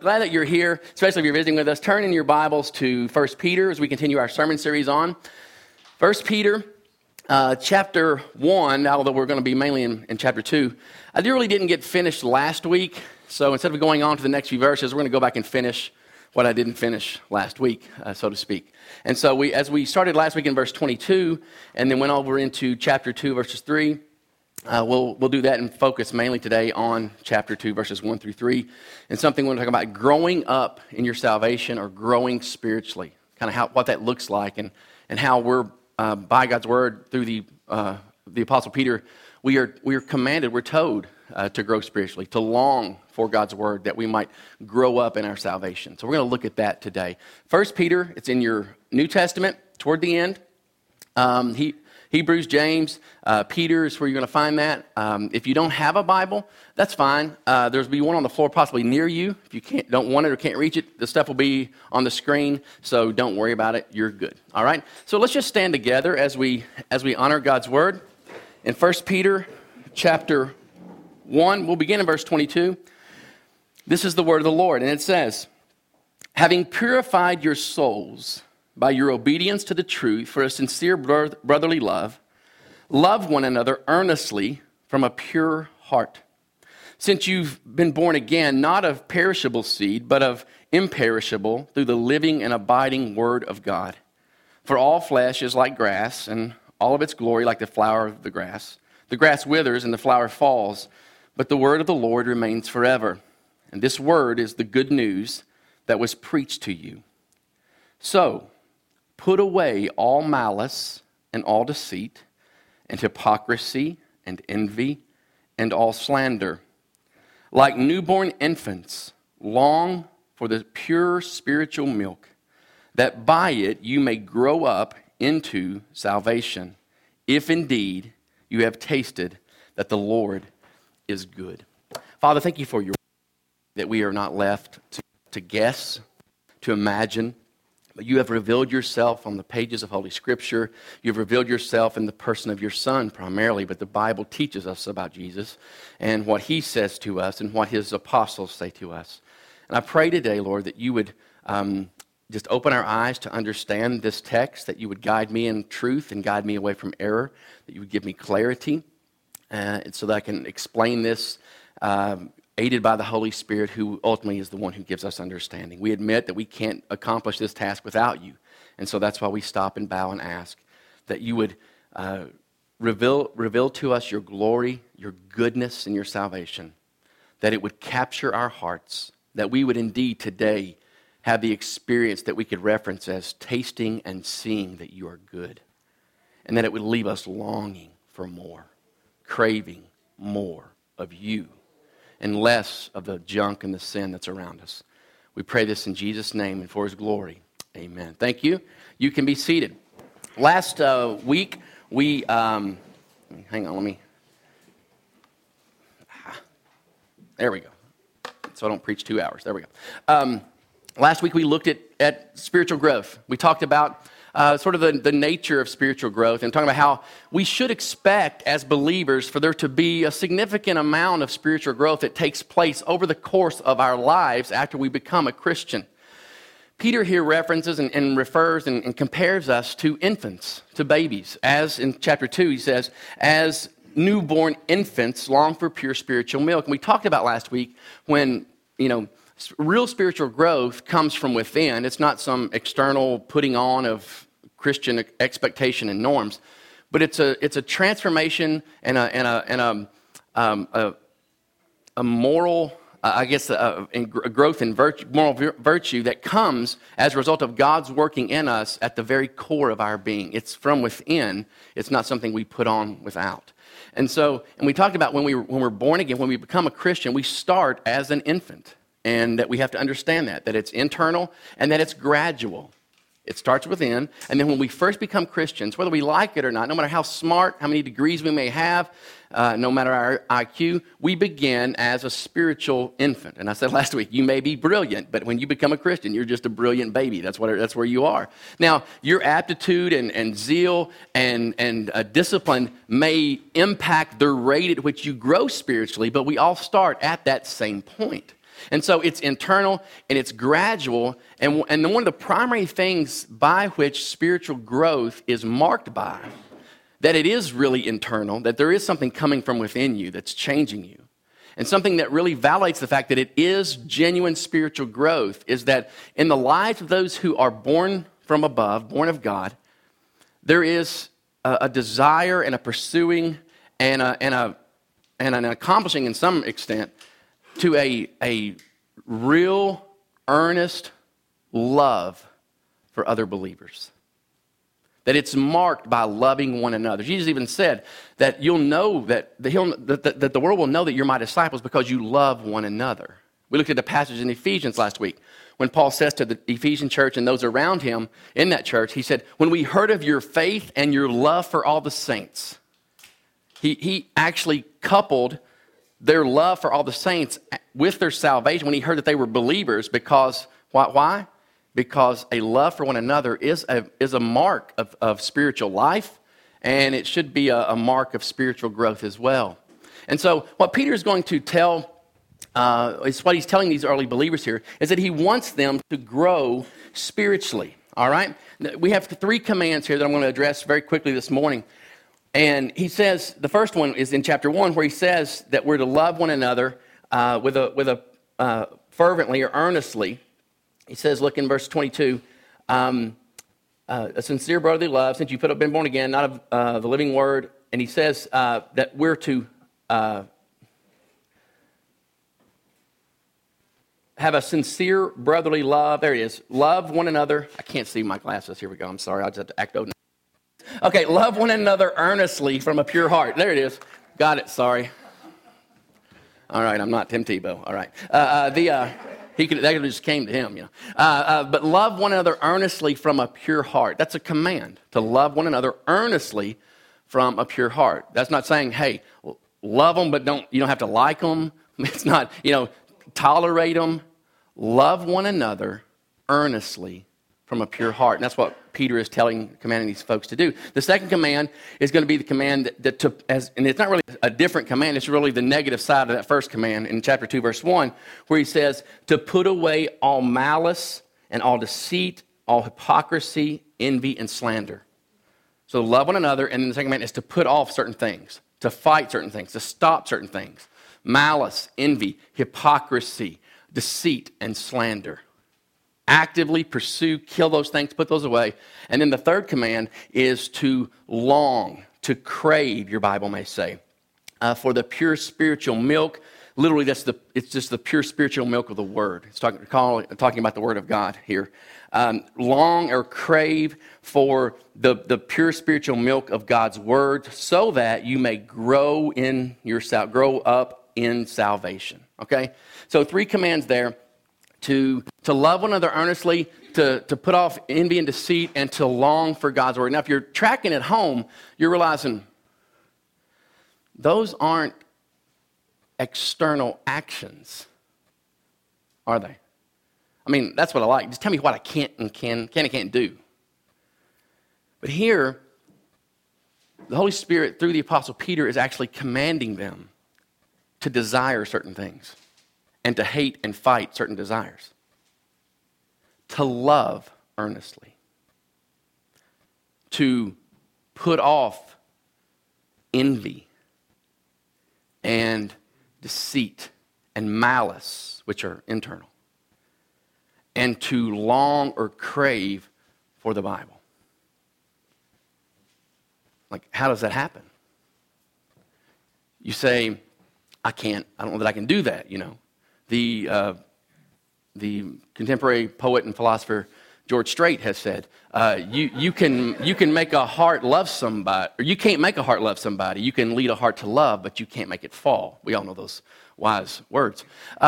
glad that you're here, especially if you're visiting with us. Turn in your Bibles to 1 Peter as we continue our sermon series on 1 Peter chapter 1, although we're going to be mainly in chapter 2. I really didn't get finished last week, so instead of going on to the next few verses, we're going to go back and finish what I didn't finish last week, so to speak. And so as we started last week in verse 22, and then went over into chapter 2, verses 3, we'll do that and focus mainly today on chapter 2, verses 1 through 3, and something we're going to talk about growing up in your salvation or growing spiritually, kind of what that looks like, and how we're, by God's word, through the Apostle Peter, we are commanded, we're told to grow spiritually, to long for God's word, that we might grow up in our salvation. So we're going to look at that today. 1 Peter, it's in your New Testament, toward the end. Hebrews, James, Peter is where you're going to find that. If you don't have a Bible, that's fine. There'll be one on the floor possibly near you. If you don't want it or can't reach it, the stuff will be on the screen, so don't worry about it. You're good. All right? So let's just stand together as we honor God's word. In 1 Peter chapter 1, we'll begin in verse 22. This is the word of the Lord, and it says, "Having purified your souls by your obedience to the truth for a sincere brotherly love, love one another earnestly from a pure heart. Since you've been born again, not of perishable seed, but of imperishable, through the living and abiding word of God. For all flesh is like grass, and all of its glory like the flower of the grass. The grass withers and the flower falls, but the word of the Lord remains forever. And this word is the good news that was preached to you. So, put away all malice and all deceit and hypocrisy and envy and all slander. Like newborn infants, long for the pure spiritual milk, that by it you may grow up into salvation, if indeed you have tasted that the Lord is good." Father, thank you for your word, that we are not left to guess, to imagine, but you have revealed yourself on the pages of Holy Scripture. You have revealed yourself in the person of your Son primarily, but the Bible teaches us about Jesus and what he says to us and what his apostles say to us. And I pray today, Lord, that you would just open our eyes to understand this text, that you would guide me in truth and guide me away from error, that you would give me clarity, so that I can explain this aided by the Holy Spirit, who ultimately is the one who gives us understanding. We admit that we can't accomplish this task without you, and so that's why we stop and bow and ask that you would reveal to us your glory, your goodness, and your salvation, that it would capture our hearts, that we would indeed today have the experience that we could reference as tasting and seeing that you are good, and that it would leave us longing for more, craving more of you, and less of the junk and the sin that's around us. We pray this in Jesus' name and for his glory. Amen. Thank you. You can be seated. Last week, we... hang on, there we go. So I don't preach 2 hours. There we go. Last week, we looked at spiritual growth. We talked about sort of the nature of spiritual growth and talking about how we should expect as believers for there to be a significant amount of spiritual growth that takes place over the course of our lives after we become a Christian. Peter here references and refers and compares us to infants, to babies. As in chapter 2, he says, as newborn infants long for pure spiritual milk. And we talked about last week when, real spiritual growth comes from within. It's not some external putting on of Christian expectation and norms, but it's a transformation and a moral, a growth in moral virtue that comes as a result of God's working in us at the very core of our being. It's from within. It's not something we put on without. And we talked about when we're born again, when we become a Christian, we start as an infant. And that we have to understand that it's internal and that it's gradual. It starts within, and then when we first become Christians, whether we like it or not, no matter how smart, how many degrees we may have, no matter our IQ, we begin as a spiritual infant. And I said last week, you may be brilliant, but when you become a Christian, you're just a brilliant baby. That's where you are. Now, your aptitude and zeal and discipline may impact the rate at which you grow spiritually, but we all start at that same point. And so it's internal and it's gradual. And one of the primary things by which spiritual growth is marked by, that it is really internal, that there is something coming from within you that's changing you. And something that really validates the fact that it is genuine spiritual growth is that in the lives of those who are born from above, born of God, there is a desire and a pursuing and an accomplishing in some extent to a real, earnest love for other believers. That it's marked by loving one another. Jesus even said that you'll know that the world will know that you're my disciples because you love one another. We looked at the passage in Ephesians last week when Paul says to the Ephesian church and those around him in that church, he said, when we heard of your faith and your love for all the saints, he actually coupled their love for all the saints with their salvation when he heard that they were believers because, why? Because a love for one another is a mark of spiritual life, and it should be a mark of spiritual growth as well. And so what Peter is going to tell, is what he's telling these early believers here, is that he wants them to grow spiritually, all right? We have 3 commands here that I'm going to address very quickly this morning. And he says, the first one is in chapter 1, where he says that we're to love one another with a fervently or earnestly. He says, look in verse 22, a sincere brotherly love, since you've been born again, not of the living word. And he says that we're to have a sincere brotherly love. There it is. Love one another. I can't see my glasses. Here we go. I'm sorry. I'll just have to act open. Okay, love one another earnestly from a pure heart. There it is. Got it. Sorry. All right, I'm not Tim Tebow. All right. That just came to him, you know. But love one another earnestly from a pure heart. That's a command, to love one another earnestly from a pure heart. That's not saying, hey, love them, but you don't have to like them. It's not, tolerate them. Love one another earnestly from a pure heart. And that's what Peter is commanding these folks to do. The second command is going to be the command and it's not really a different command, it's really the negative side of that first command in chapter 2, verse 1, where he says to put away all malice and all deceit, all hypocrisy, envy, and slander. So love one another, and then the second command is to put off certain things, to fight certain things, to stop certain things. Malice, envy, hypocrisy, deceit, and slander. Actively pursue, kill those things, put those away. And then the third command is to long, to crave, your Bible may say, for the pure spiritual milk. Literally, it's just the pure spiritual milk of the Word. It's talking about the Word of God here. Long or crave for the pure spiritual milk of God's Word so that you may grow up in salvation. Okay? So 3 commands there. To love one another earnestly, to put off envy and deceit, and to long for God's word. Now, if you're tracking at home, you're realizing those aren't external actions, are they? I mean, that's what I like. Just tell me what I can't and can't do. But here, the Holy Spirit, through the Apostle Peter, is actually commanding them to desire certain things and to hate and fight certain desires. To love earnestly. To put off envy and deceit and malice, which are internal. And to long or crave for the Bible. Like, how does that happen? You say, I don't know that I can do that, The contemporary poet and philosopher George Strait has said, you can make a heart love somebody, or you can't make a heart love somebody. You can lead a heart to love, but you can't make it fall. We all know those wise words.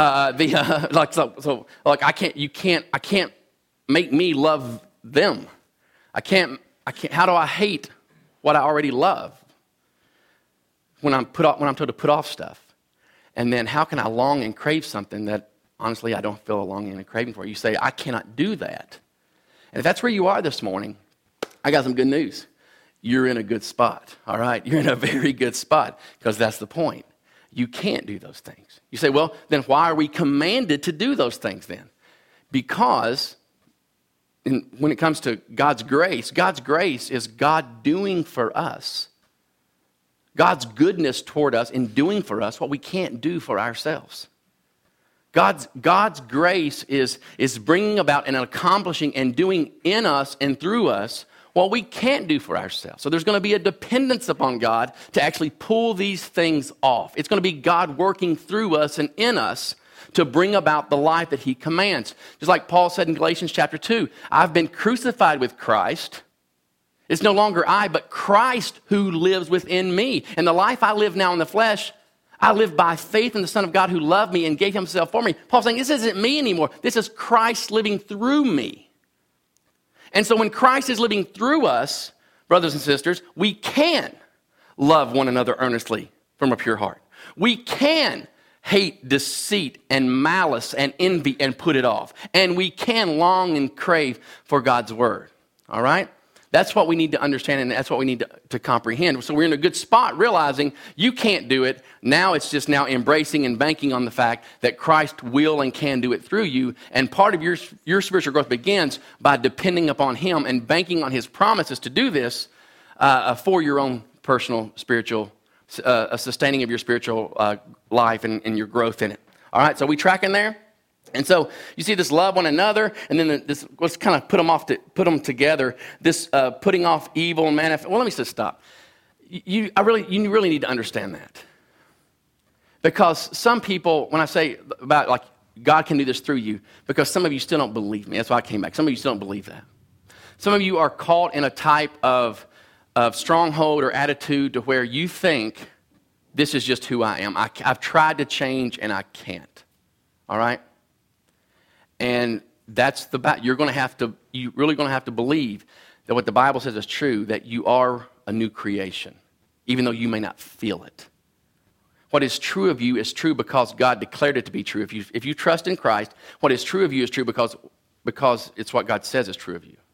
I can't make me love them. I can't. How do I hate what I already love when I'm told to put off stuff? And then how can I long and crave something that, honestly, I don't feel a longing and a craving for? You say, I cannot do that. And if that's where you are this morning, I got some good news. You're in a good spot, all right? You're in a very good spot, because that's the point. you can't do those things. You say, well, then why are we commanded to do those things then? Because when it comes to God's grace is God doing for us. God's goodness toward us in doing for us what we can't do for ourselves. God's grace is bringing about and accomplishing and doing in us and through us what we can't do for ourselves. So there's going to be a dependence upon God to actually pull these things off. It's going to be God working through us and in us to bring about the life that he commands. Just like Paul said in Galatians chapter 2, I've been crucified with Christ. It's no longer I, but Christ who lives within me. And the life I live now in the flesh, I live by faith in the Son of God who loved me and gave himself for me. Paul's saying, this isn't me anymore. This is Christ living through me. And so when Christ is living through us, brothers and sisters, we can love one another earnestly from a pure heart. We can hate deceit and malice and envy and put it off. And we can long and crave for God's word. All right? That's what we need to understand, and that's what we need to comprehend. So we're in a good spot realizing you can't do it. Now it's just now embracing and banking on the fact that Christ will and can do it through you. And part of your spiritual growth begins by depending upon him and banking on his promises to do this for your own personal spiritual, sustaining of your spiritual life and your growth in it. All right, so we tracking there? And so you see this love one another, and then let's kind of put them together. This putting off evil and manifest. Well, let me just stop. You really need to understand that, because some people, when I say about like God can do this through you, because some of you still don't believe me. That's why I came back. Some of you still don't believe that. Some of you are caught in a type of stronghold or attitude to where you think this is just who I am. I've tried to change and I can't. All right. And that's you're really going to have to believe that what the Bible says is true, that you are a new creation, even though you may not feel it. What is true of you is true because God declared it to be true. If you trust in Christ, what is true of you is true because it's what God says is true of you.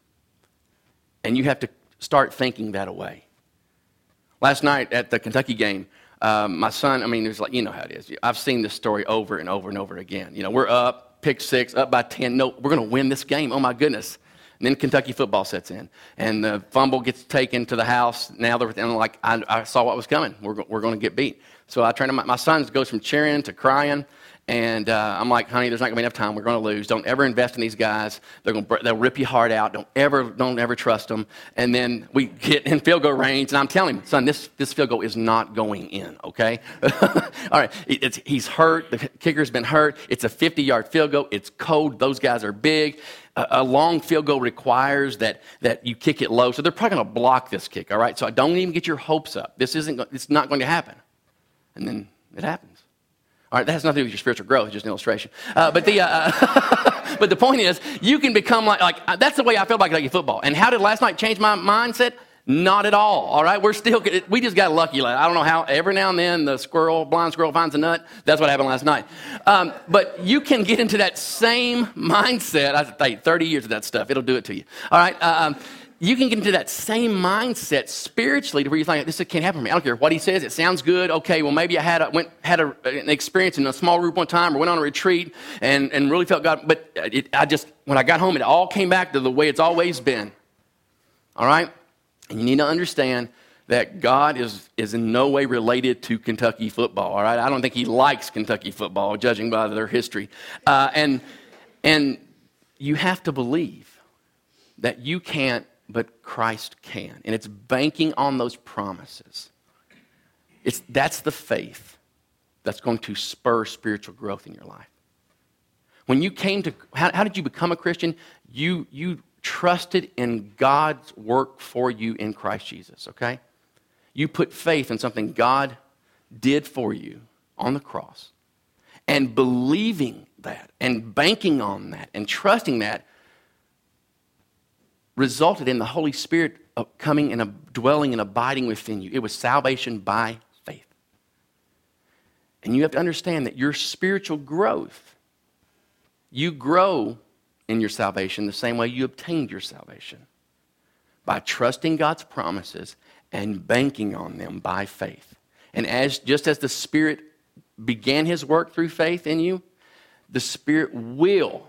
And you have to start thinking that away. Last night at the Kentucky game, my son, it was like, you know how it is. I've seen this story over and over and over again. We're up. Pick 6, up by 10. No, we're going to win this game. Oh, my goodness. And then Kentucky football sets in. And the fumble gets taken to the house. Now they're like, I saw what was coming. We're going to get beat. So I turn to my son goes from cheering to crying. And I'm like, honey, there's not going to be enough time. We're going to lose. Don't ever invest in these guys. They'll rip your heart out. Don't ever trust them. And then we get in field goal range, and I'm telling him, son, this field goal is not going in, okay? All right, he's hurt. The kicker's been hurt. It's a 50-yard field goal. It's cold. Those guys are big. A long field goal requires that you kick it low. So they're probably going to block this kick, all right? So don't even get your hopes up. It's not going to happen. And then it happens. All right, that has nothing to do with your spiritual growth, it's just an illustration. But the point is, you can become like that's the way I feel about Kentucky football. And how did last night change my mindset? Not at all right? We just got lucky. I don't know how, every now and then the blind squirrel finds a nut. That's what happened last night. But you can get into that same mindset. I think 30 years of that stuff, it'll do it to you. All right, you can get into that same mindset spiritually to where you think, this can't happen to me. I don't care what he says. It sounds good. Okay, well, maybe I had an experience in a small group one time or went on a retreat and really felt God. But when I got home, it all came back to the way it's always been. All right? And you need to understand that God is in no way related to Kentucky football. All right? I don't think he likes Kentucky football, judging by their history. And you have to believe that you can't, but Christ can. And it's banking on those promises. That's the faith that's going to spur spiritual growth in your life. When you came to, how did you become a Christian? You trusted in God's work for you in Christ Jesus, okay? You put faith in something God did for you on the cross. And believing that and banking on that and trusting that resulted in the Holy Spirit coming and dwelling and abiding within you. It was salvation by faith. And you have to understand that your spiritual growth, you grow in your salvation the same way you obtained your salvation, by trusting God's promises and banking on them by faith. And just as the Spirit began his work through faith in you, the Spirit will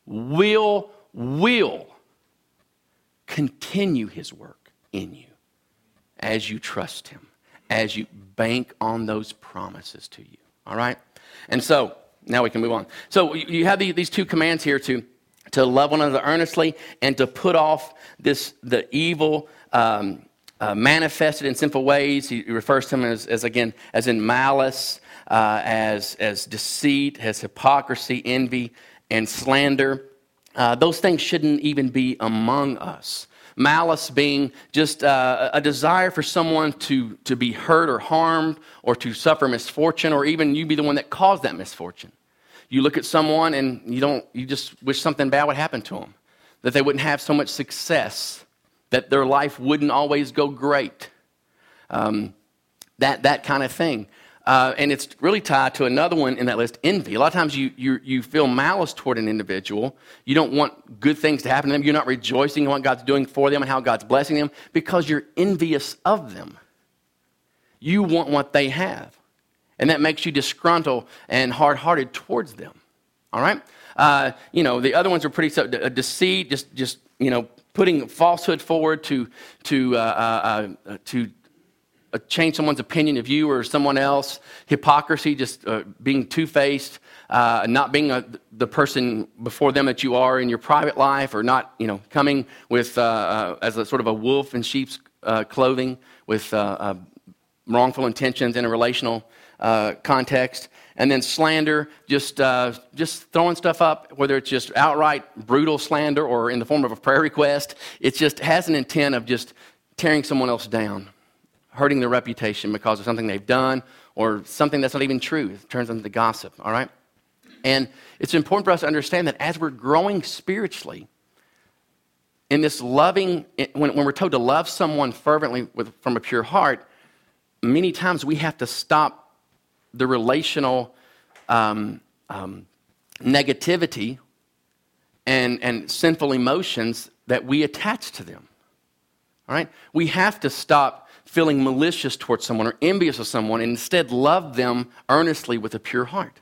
continue his work in you as you trust him, as you bank on those promises to you. All right? And so, now we can move on. So you have these two commands here to love one another earnestly and to put off the evil manifested in sinful ways. He refers to them as in malice, as deceit, as hypocrisy, envy, and slander. Those things shouldn't even be among us. Malice being just a desire for someone to be hurt or harmed or to suffer misfortune, or even you be the one that caused that misfortune. You look at someone and you just wish something bad would happen to them, that they wouldn't have so much success, that their life wouldn't always go great, that kind of thing. And it's really tied to another one in that list, envy. A lot of times you feel malice toward an individual. You don't want good things to happen to them. You're not rejoicing in what God's doing for them and how God's blessing them because you're envious of them. You want what they have. And that makes you disgruntled and hard-hearted towards them. All right? The other ones are pretty deceit, just putting falsehood forward to change someone's opinion of you or someone else. Hypocrisy, just being two-faced, not being the person before them that you are in your private life, or not, coming with as a sort of a wolf in sheep's clothing with wrongful intentions in a relational context. And then slander, just throwing stuff up, whether it's just outright brutal slander or in the form of a prayer request. It just has an intent of just tearing someone else down, hurting their reputation because of something they've done or something that's not even true. It turns into gossip, all right? And it's important for us to understand that as we're growing spiritually, in this loving, when we're told to love someone fervently from a pure heart, many times we have to stop the relational negativity and sinful emotions that we attach to them, all right? We have to stop feeling malicious towards someone or envious of someone and instead love them earnestly with a pure heart.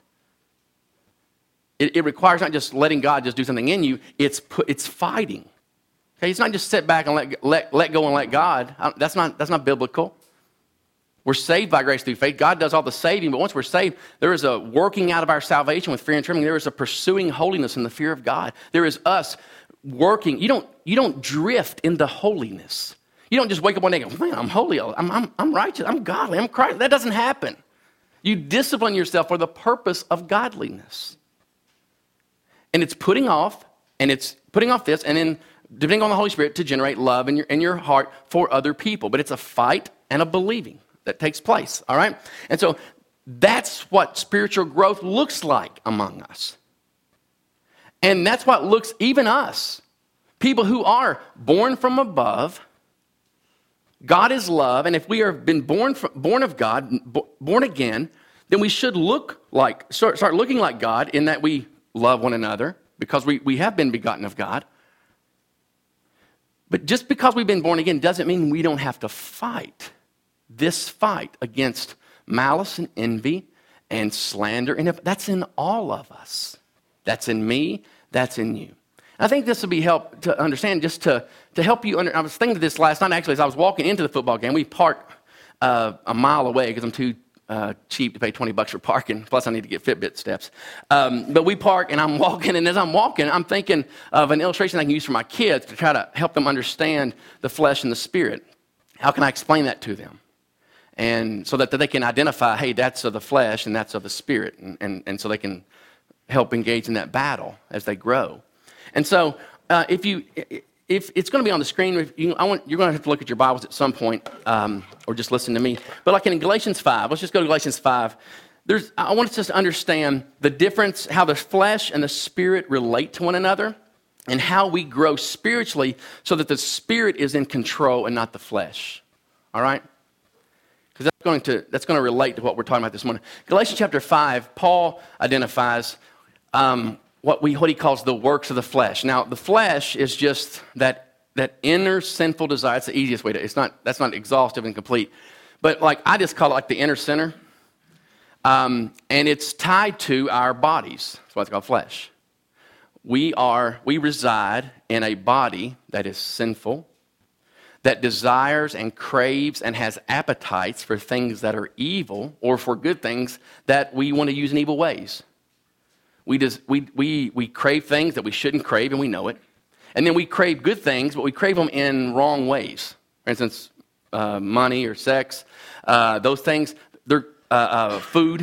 It requires not just letting God just do something in you, it's fighting. Okay, it's not just sit back and let go and let God. That's not biblical. We're saved by grace through faith. God does all the saving, but once we're saved, there is a working out of our salvation with fear and trembling. There is a pursuing holiness in the fear of God. There is us working. You don't drift into holiness. You don't just wake up one day and go, man, I'm holy, I'm righteous, I'm godly, I'm Christ. That doesn't happen. You discipline yourself for the purpose of godliness. And it's putting off this, and then depending on the Holy Spirit to generate love in your heart for other people. But it's a fight and a believing that takes place, all right? And so that's what spiritual growth looks like among us. And that's what looks, even us, people who are born from above. God is love, and if we have been born of God, born again, then we should start looking like God in that we love one another because we have been begotten of God. But just because we've been born again doesn't mean we don't have to fight this fight against malice and envy and slander. And that's in all of us. That's in me. That's in you. I think this will be help to understand, just to help you. I was thinking of this last night, actually, as I was walking into the football game. We parked a mile away because I'm too cheap to pay $20 for parking. Plus, I need to get Fitbit steps. But we park, and I'm walking, and as I'm walking, I'm thinking of an illustration I can use for my kids to try to help them understand the flesh and the spirit. How can I explain that to them? And so that they can identify, hey, that's of the flesh and that's of the spirit, and so they can help engage in that battle as they grow. And so, if it's going to be on the screen, you're going to have to look at your Bibles at some point, or just listen to me. But like in Galatians 5, let's just go to Galatians 5. I want us just to understand the difference, how the flesh and the spirit relate to one another, and how we grow spiritually so that the spirit is in control and not the flesh. All right? Because that's going to relate to what we're talking about this morning. Galatians chapter 5, Paul identifies what he calls the works of the flesh. Now, the flesh is just that inner sinful desire. It's the easiest way that's not exhaustive and complete. But like I just call it like the inner center. And it's tied to our bodies. That's why it's called flesh. We reside in a body that is sinful, that desires and craves and has appetites for things that are evil or for good things that we want to use in evil ways. We crave things that we shouldn't crave, and we know it. And then we crave good things, but we crave them in wrong ways. For instance, money or sex, those things, they're food.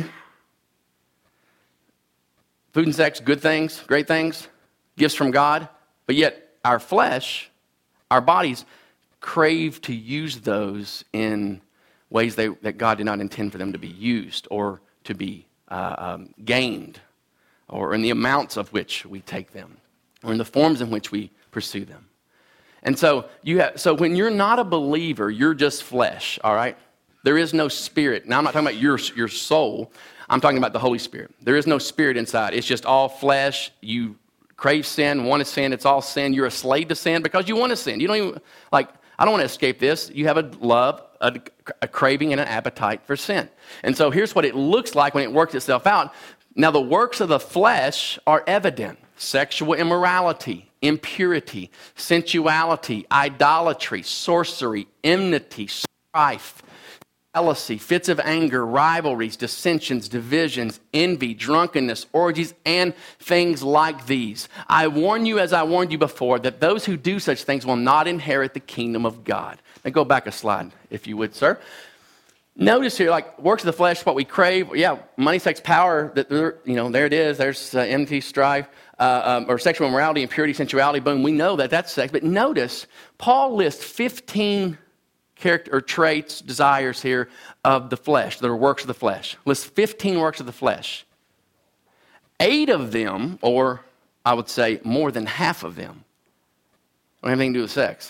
Food and sex, good things, great things, gifts from God. But yet our flesh, our bodies, crave to use those in ways that God did not intend for them to be used or to be gained, or in the amounts of which we take them, or in the forms in which we pursue them. And so when you're not a believer, you're just flesh, all right? There is no spirit. Now, I'm not talking about your soul. I'm talking about the Holy Spirit. There is no spirit inside. It's just all flesh. You crave sin, want to sin. It's all sin. You're a slave to sin because you want to sin. You don't even, I don't want to escape this. You have a love, a craving, and an appetite for sin. And so here's what it looks like when it works itself out. Now, the works of the flesh are evident. Sexual immorality, impurity, sensuality, idolatry, sorcery, enmity, strife, jealousy, fits of anger, rivalries, dissensions, divisions, envy, drunkenness, orgies, and things like these. I warn you, as I warned you before, that those who do such things will not inherit the kingdom of God. Now go back a slide, if you would, sir. Notice here, works of the flesh, what we crave. Yeah, money, sex, power. There it is. There's enmity, strife, or sexual immorality, impurity, sensuality. Boom. We know that that's sex. But notice, Paul lists 15 character or traits, desires here of the flesh, that are works of the flesh. Lists 15 works of the flesh. 8 of them, or I would say more than half of them, don't have anything to do with sex.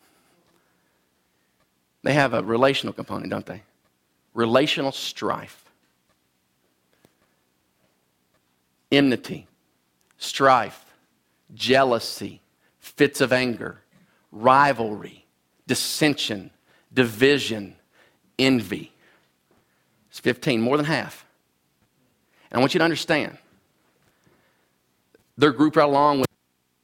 They have a relational component, don't they? Relational strife, enmity, strife, jealousy, fits of anger, rivalry, dissension, division, envy. It's 15, more than half. And I want you to understand, they're grouped right along with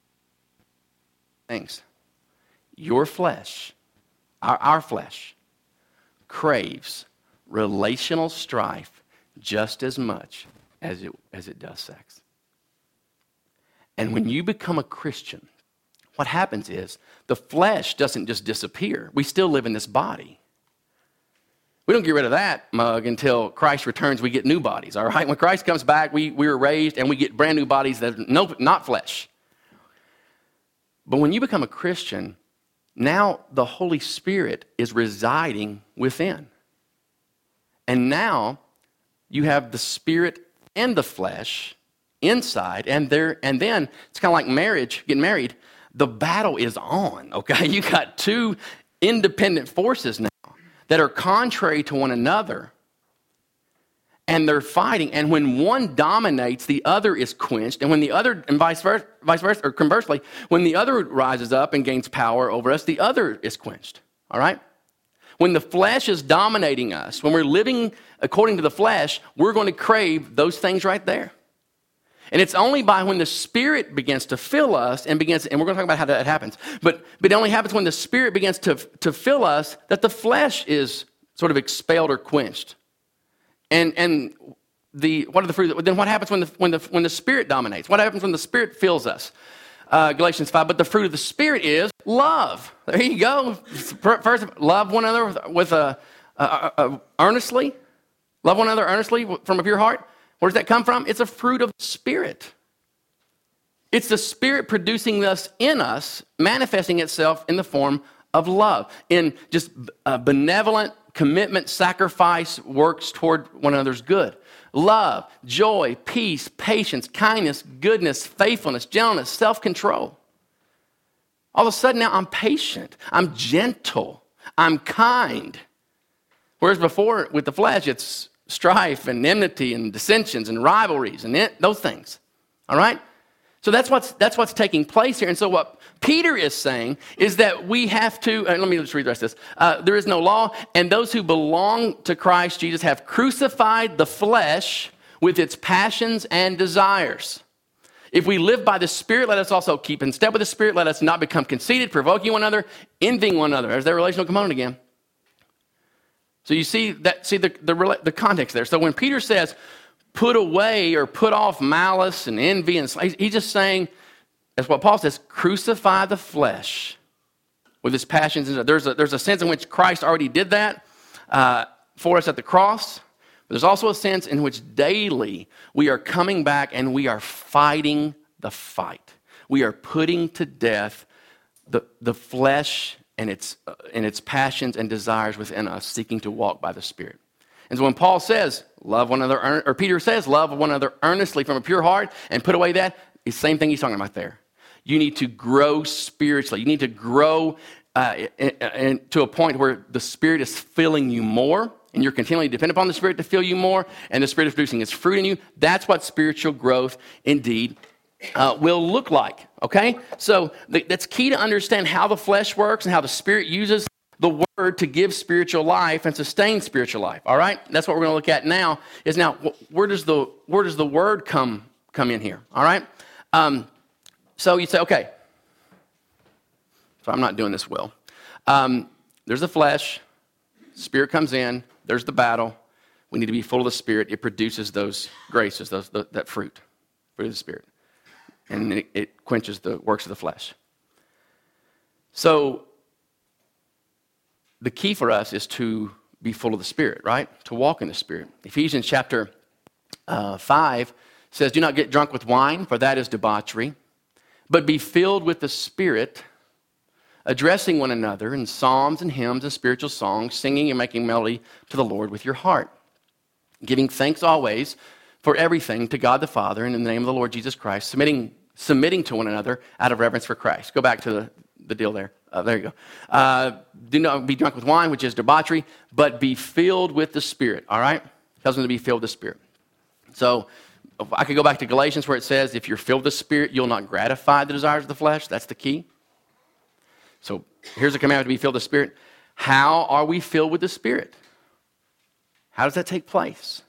things. Your flesh, our flesh, craves relational strife just as much as it does sex. And when you become a Christian, what happens is the flesh doesn't just disappear. We still live in this body. We don't get rid of that mug until Christ returns. We get new bodies, all right? When Christ comes back, we are raised and we get brand new bodies that are not flesh. But when you become a Christian, now the Holy Spirit is residing within. And now you have the spirit and the flesh inside, and then it's kind of like marriage, getting married. The battle is on, okay? You got 2 independent forces now that are contrary to one another, and they're fighting. And when one dominates, the other is quenched, and when the other, and vice versa, or conversely, when the other rises up and gains power over us, the other is quenched. All right? When the flesh is dominating us, when we're living according to the flesh, we're going to crave those things right there. And it's only by when the Spirit begins to fill us and we're going to talk about how that happens, but it only happens when the Spirit begins to fill us that the flesh is sort of expelled or quenched. And what are the fruit? Then what happens when the Spirit dominates? What happens when the Spirit fills us? Galatians 5, but the fruit of the Spirit is love. There you go. First, love one another with earnestly. Love one another earnestly from a pure heart. Where does that come from? It's a fruit of the Spirit. It's the Spirit producing this in us, manifesting itself in the form of love, in just benevolent commitment, sacrifice, works toward one another's good. Love, joy, peace, patience, kindness, goodness, faithfulness, gentleness, self-control. All of a sudden now I'm patient, I'm gentle, I'm kind. Whereas before with the flesh, it's strife and enmity and dissensions and rivalries and those things. All right? So that's what's taking place here. And so what Peter is saying is that we have to, let me just read the rest of this. There is no law, and those who belong to Christ Jesus have crucified the flesh with its passions and desires. If we live by the Spirit, let us also keep in step with the Spirit. Let us not become conceited, provoking one another, envying one another. There's that relational component again. So you see the context there. So when Peter says, put away or put off malice and envy, and he's just saying, that's what Paul says, crucify the flesh with its passions. There's a sense in which Christ already did that for us at the cross. But there's also a sense in which daily we are coming back and we are fighting the fight. We are putting to death the flesh and its passions and desires within us, seeking to walk by the Spirit. And so when Paul says, love one another, or Peter says, love one another earnestly from a pure heart and put away that, it's the same thing he's talking about there. You need to grow spiritually. You need to grow to a point where the Spirit is filling you more, and you're continually dependent upon the Spirit to fill you more, and the Spirit is producing its fruit in you. That's what spiritual growth indeed will look like, okay? So that's key to understand how the flesh works and how the Spirit uses the Word to give spiritual life and sustain spiritual life, all right? That's what we're going to look at now, is now, where does the Word come in here, all right? So you say, okay, so I'm not doing this well. There's the flesh, Spirit comes in, there's the battle. We need to be full of the Spirit. It produces those graces, that fruit of the Spirit. And it quenches the works of the flesh. So the key for us is to be full of the Spirit, right? To walk in the Spirit. Ephesians chapter 5 says, do not get drunk with wine, for that is debauchery, but be filled with the Spirit, addressing one another in psalms and hymns and spiritual songs, singing and making melody to the Lord with your heart, giving thanks always for everything to God the Father and in the name of the Lord Jesus Christ, submitting to one another out of reverence for Christ. Go back to the deal there. There you go. Do not be drunk with wine, which is debauchery, but be filled with the Spirit, all right? It tells them to be filled with the Spirit. So I could go back to Galatians where it says, if you're filled with the Spirit, you'll not gratify the desires of the flesh. That's the key. So here's a commandment to be filled with the Spirit. How are we filled with the Spirit? How does that take place?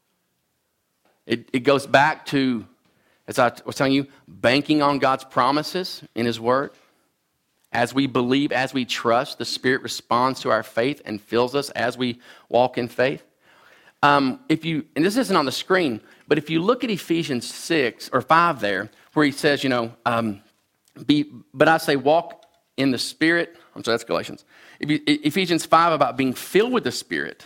It goes back to, as I was telling you, banking on God's promises in His Word. As we believe, as we trust, the Spirit responds to our faith and fills us as we walk in faith. And this isn't on the screen, but if you look at Ephesians 6 or 5 there, where he says, but I say walk in the Spirit. I'm sorry, that's Galatians. Ephesians 5 about being filled with the Spirit.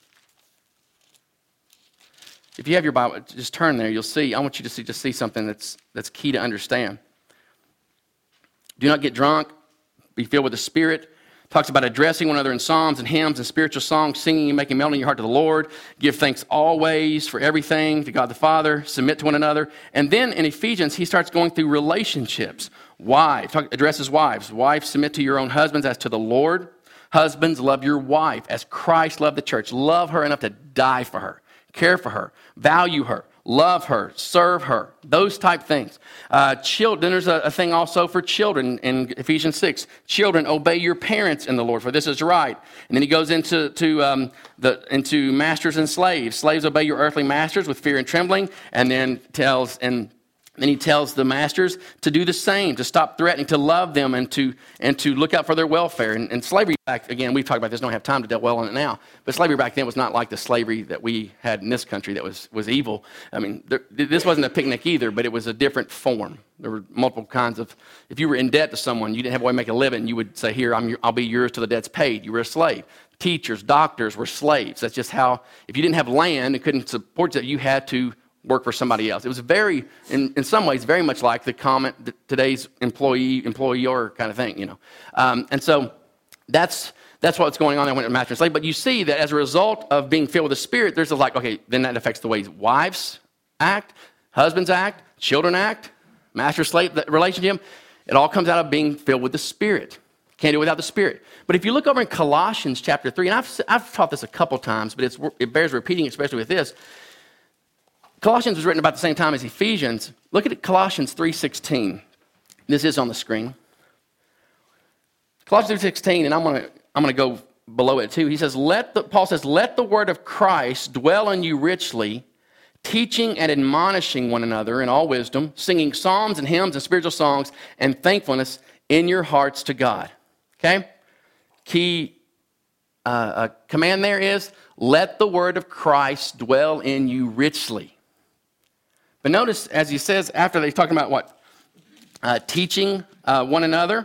If you have your Bible, just turn there. You'll see. I want you to see something that's key to understand. Do not get drunk. Be filled with the Spirit. Talks about addressing one another in psalms and hymns and spiritual songs, singing and making melody in your heart to the Lord. Give thanks always for everything to God the Father. Submit to one another. And then in Ephesians, he starts going through relationships. Wives, addresses wives. Wives, submit to your own husbands as to the Lord. Husbands, love your wife as Christ loved the church. Love her enough to die for her. Care for her. Value her. Love her, serve her, those type things. Children, there's a thing also for children in Ephesians 6. Children, obey your parents in the Lord, for this is right. And then he goes into masters and slaves. Slaves, obey your earthly masters with fear and trembling. And then he tells the masters to do the same, to stop threatening, to love them, and to look out for their welfare. And slavery back, again, we've talked about this, don't have time to delve well on it now, but slavery back then was not like the slavery that we had in this country that was evil. I mean, this wasn't a picnic either, but it was a different form. There were multiple kinds of, if you were in debt to someone, you didn't have a way to make a living, you would say, here, I'll be yours till the debt's paid. You were a slave. Teachers, doctors were slaves. That's just how, if you didn't have land and couldn't support it, you had to work for somebody else. It was very, in some ways, very much like today's employee-employer kind of thing, And so that's what's going on there when it master and slave. But you see that as a result of being filled with the Spirit, there's then that affects the ways wives act, husbands act, children act, master-slave relationship. It all comes out of being filled with the Spirit. Can't do it without the Spirit. But if you look over in Colossians chapter 3, and I've taught this a couple times, but it bears repeating, especially with this. Colossians was written about the same time as Ephesians. Look at Colossians 3:16. This is on the screen. Colossians 3:16, and I'm gonna go below it too. He says, Paul says, let the word of Christ dwell in you richly, teaching and admonishing one another in all wisdom, singing psalms and hymns and spiritual songs and thankfulness in your hearts to God. Okay? Key command there is, let the word of Christ dwell in you richly. But notice, as he says, after they're talking about what? Teaching one another,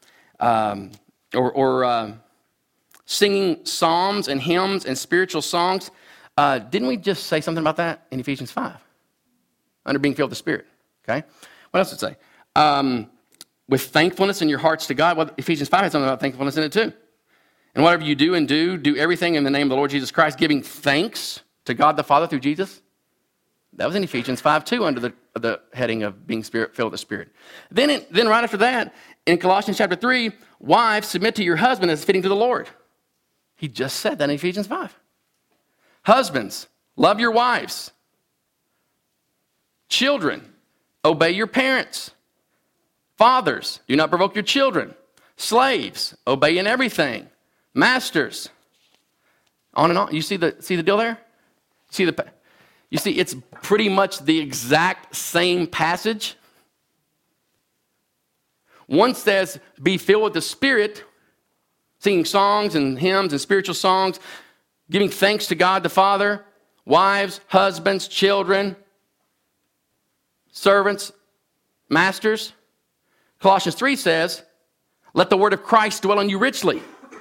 or singing psalms and hymns and spiritual songs. Didn't we just say something about that in Ephesians 5? Under being filled with the Spirit. Okay? What else did it say? With thankfulness in your hearts to God. Well, Ephesians 5 has something about thankfulness in it too. And whatever you do and do everything in the name of the Lord Jesus Christ, giving thanks to God the Father through Jesus. That was in Ephesians 5 too, under the heading of being filled with the Spirit. Then right after that, in Colossians chapter 3, wives, submit to your husband as fitting to the Lord. He just said that in Ephesians 5. Husbands, love your wives. Children, obey your parents. Fathers, do not provoke your children. Slaves, obey in everything. Masters, on and on. You see the deal there? You see, it's pretty much the exact same passage. One says, be filled with the Spirit, singing songs and hymns and spiritual songs, giving thanks to God the Father, wives, husbands, children, servants, masters. Colossians 3 says, let the word of Christ dwell in you richly.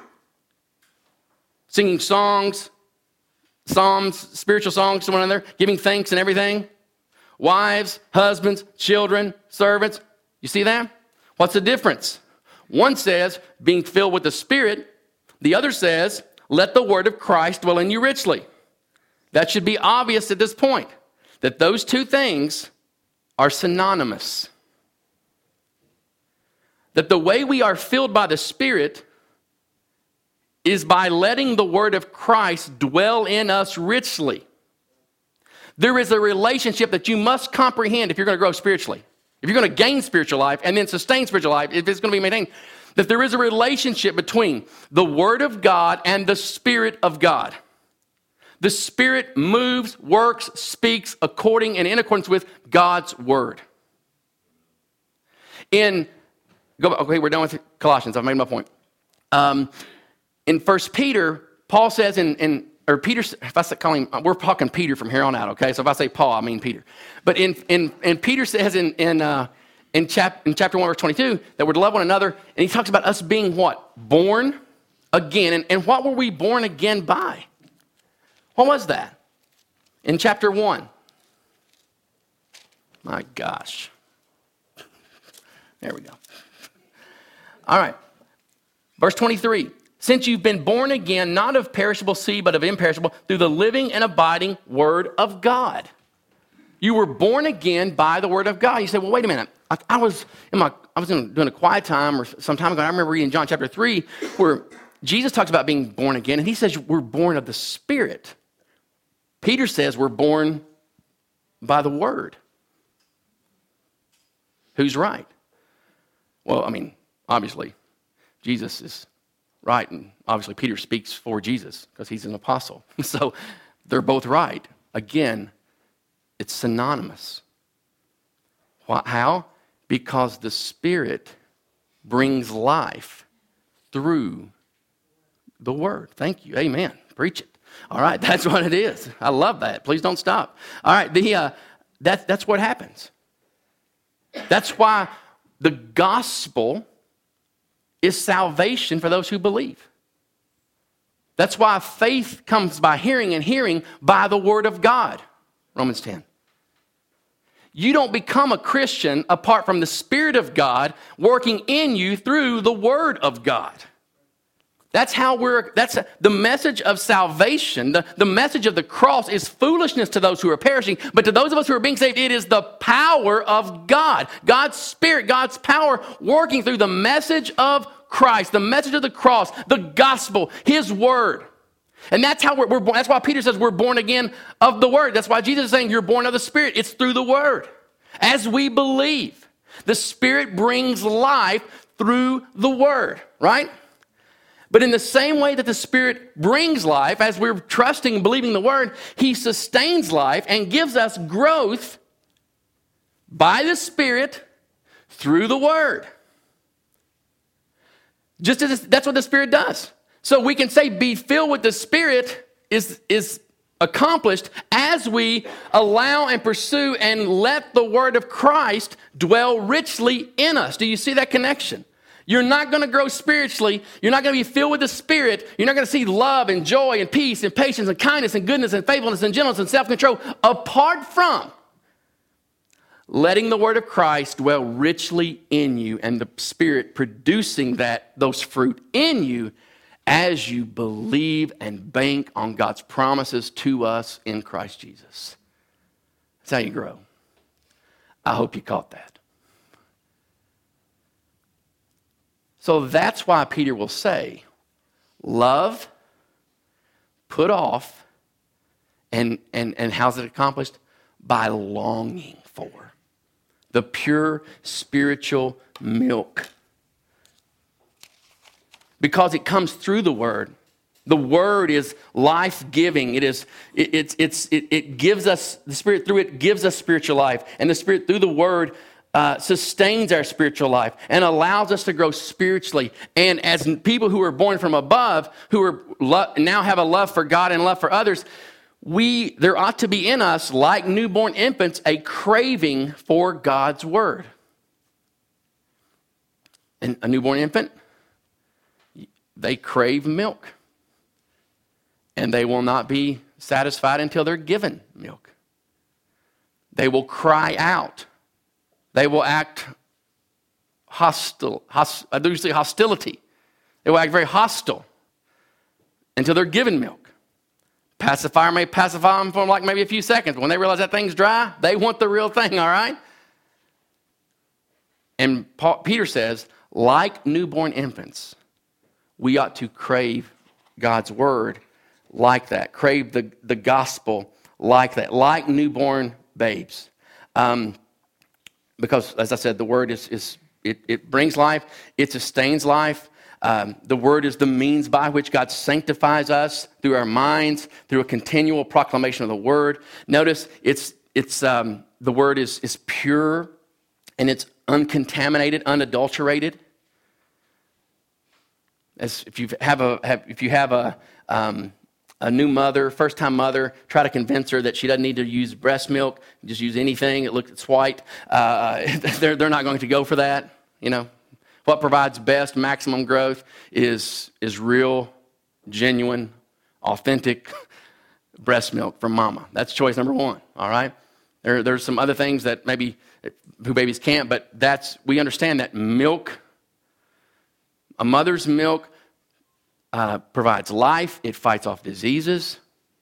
Singing songs, psalms, spiritual songs to one another, giving thanks and everything. Wives, husbands, children, servants. You see that? What's the difference? One says, being filled with the Spirit. The other says, let the word of Christ dwell in you richly. That should be obvious at this point, that those two things are synonymous. That the way we are filled by the Spirit is by letting the word of Christ dwell in us richly. There is a relationship that you must comprehend if you're going to grow spiritually. If you're going to gain spiritual life and then sustain spiritual life, if it's going to be maintained, that there is a relationship between the word of God and the Spirit of God. The Spirit moves, works, speaks according and in accordance with God's word. Okay, we're done with Colossians. I've made my point. In 1 Peter, Paul says Peter, if I call him, we're talking Peter from here on out, okay? So if I say Paul, I mean Peter. But in Peter says in chapter 1, verse 22, that we're to love one another, and he talks about us being what? Born again. And what were we born again by? What was that? In chapter 1. My gosh. There we go. All right. Verse 23. Since you've been born again, not of perishable seed, but of imperishable, through the living and abiding word of God. You were born again by the word of God. You say, well, wait a minute. I was doing a quiet time or some time ago. I remember reading John chapter 3 where Jesus talks about being born again, and he says we're born of the Spirit. Peter says we're born by the word. Who's right? Well, I mean, obviously, Jesus is right, and obviously Peter speaks for Jesus because he's an apostle. So they're both right. Again, it's synonymous. How? Because the Spirit brings life through the Word. Thank you. Amen. Preach it. All right, that's what it is. I love that. Please don't stop. All right, that's what happens. That's why the gospel is salvation for those who believe. That's why faith comes by hearing, and hearing by the word of God. Romans 10. You don't become a Christian apart from the Spirit of God working in you through the word of God. That's the message of salvation. The message of the cross is foolishness to those who are perishing, but to those of us who are being saved, it is the power of God. God's Spirit, God's power working through the message of Christ, the message of the cross, the gospel, His word. And that's how we're born. That's why Peter says we're born again of the Word. That's why Jesus is saying you're born of the Spirit. It's through the Word. As we believe, the Spirit brings life through the Word, right? But in the same way that the Spirit brings life, as we're trusting and believing the Word, He sustains life and gives us growth by the Spirit through the Word. That's what the Spirit does. So we can say be filled with the Spirit is accomplished as we allow and pursue and let the Word of Christ dwell richly in us. Do you see that connection? You're not going to grow spiritually. You're not going to be filled with the Spirit. You're not going to see love and joy and peace and patience and kindness and goodness and faithfulness and gentleness and self-control apart from letting the Word of Christ dwell richly in you and the Spirit producing those fruit in you as you believe and bank on God's promises to us in Christ Jesus. That's how you grow. I hope you caught that. So that's why Peter will say, love, put off, and how's it accomplished? By longing for the pure spiritual milk. Because it comes through the Word. The Word is life-giving. It gives us, the Spirit through it gives us spiritual life. And the Spirit through the Word sustains our spiritual life and allows us to grow spiritually. And as people who are born from above, now have a love for God and love for others, there ought to be in us, like newborn infants, a craving for God's Word. And a newborn infant, they crave milk. And they will not be satisfied until they're given milk. They will cry out. They will act hostile. Usually hostility. They will act very hostile until they're given milk. Pacifier may pacify them for like maybe a few seconds. But when they realize that thing's dry, they want the real thing, all right? And Peter says, like newborn infants, we ought to crave God's Word like that. Crave the gospel like that. Like newborn babes. Because, as I said, the Word it brings life. It sustains life. The Word is the means by which God sanctifies us through our minds, through a continual proclamation of the Word. Notice the Word is pure and it's uncontaminated, unadulterated. As if you have a new mother, first-time mother, try to convince her that she doesn't need to use breast milk, just use anything. It's white. They're not going to go for that. You know, what provides best maximum growth is real, genuine, authentic breast milk from mama. That's choice number one. All right. There's some other things that maybe who babies can't, but we understand that milk. A mother's milk provides life. It fights off diseases.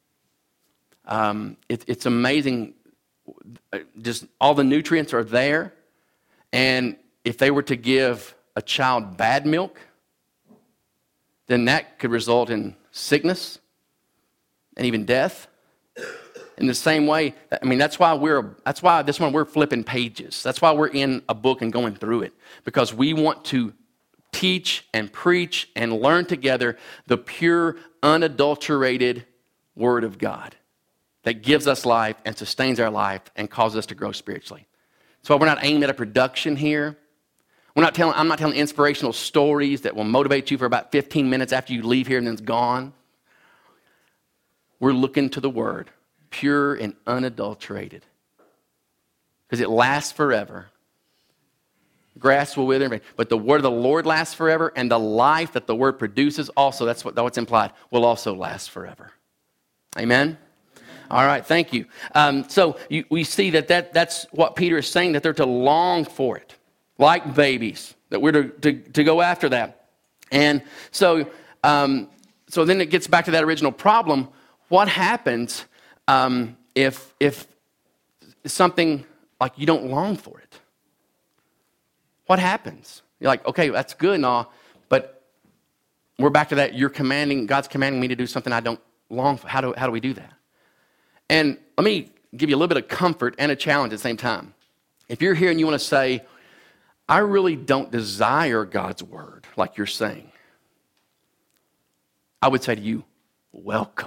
It's amazing. Just all the nutrients are there. And if they were to give a child bad milk, then that could result in sickness and even death. In the same way, I mean, that's why this one we're flipping pages. That's why we're in a book and going through it, because we want to teach and preach and learn together the pure, unadulterated Word of God that gives us life and sustains our life and causes us to grow spiritually. So we're not aiming at a production here. I'm not telling inspirational stories that will motivate you for about 15 minutes after you leave here and then it's gone. We're looking to the Word, pure and unadulterated, because it lasts forever. Grass will wither, but the Word of the Lord lasts forever, and the life that the Word produces also, that's what's implied, will also last forever. Amen? All right, thank you. So we see that's what Peter is saying, that they're to long for it, like babies, that we're to go after that. And so then it gets back to that original problem. What happens if something like you don't long for it? What happens? You're like, okay, that's good and all, but we're back to that. God's commanding me to do something I don't long for? How do we do that? And let me give you a little bit of comfort and a challenge at the same time. If you're here and you want to say, I really don't desire God's word like you're saying, I would say to you, welcome.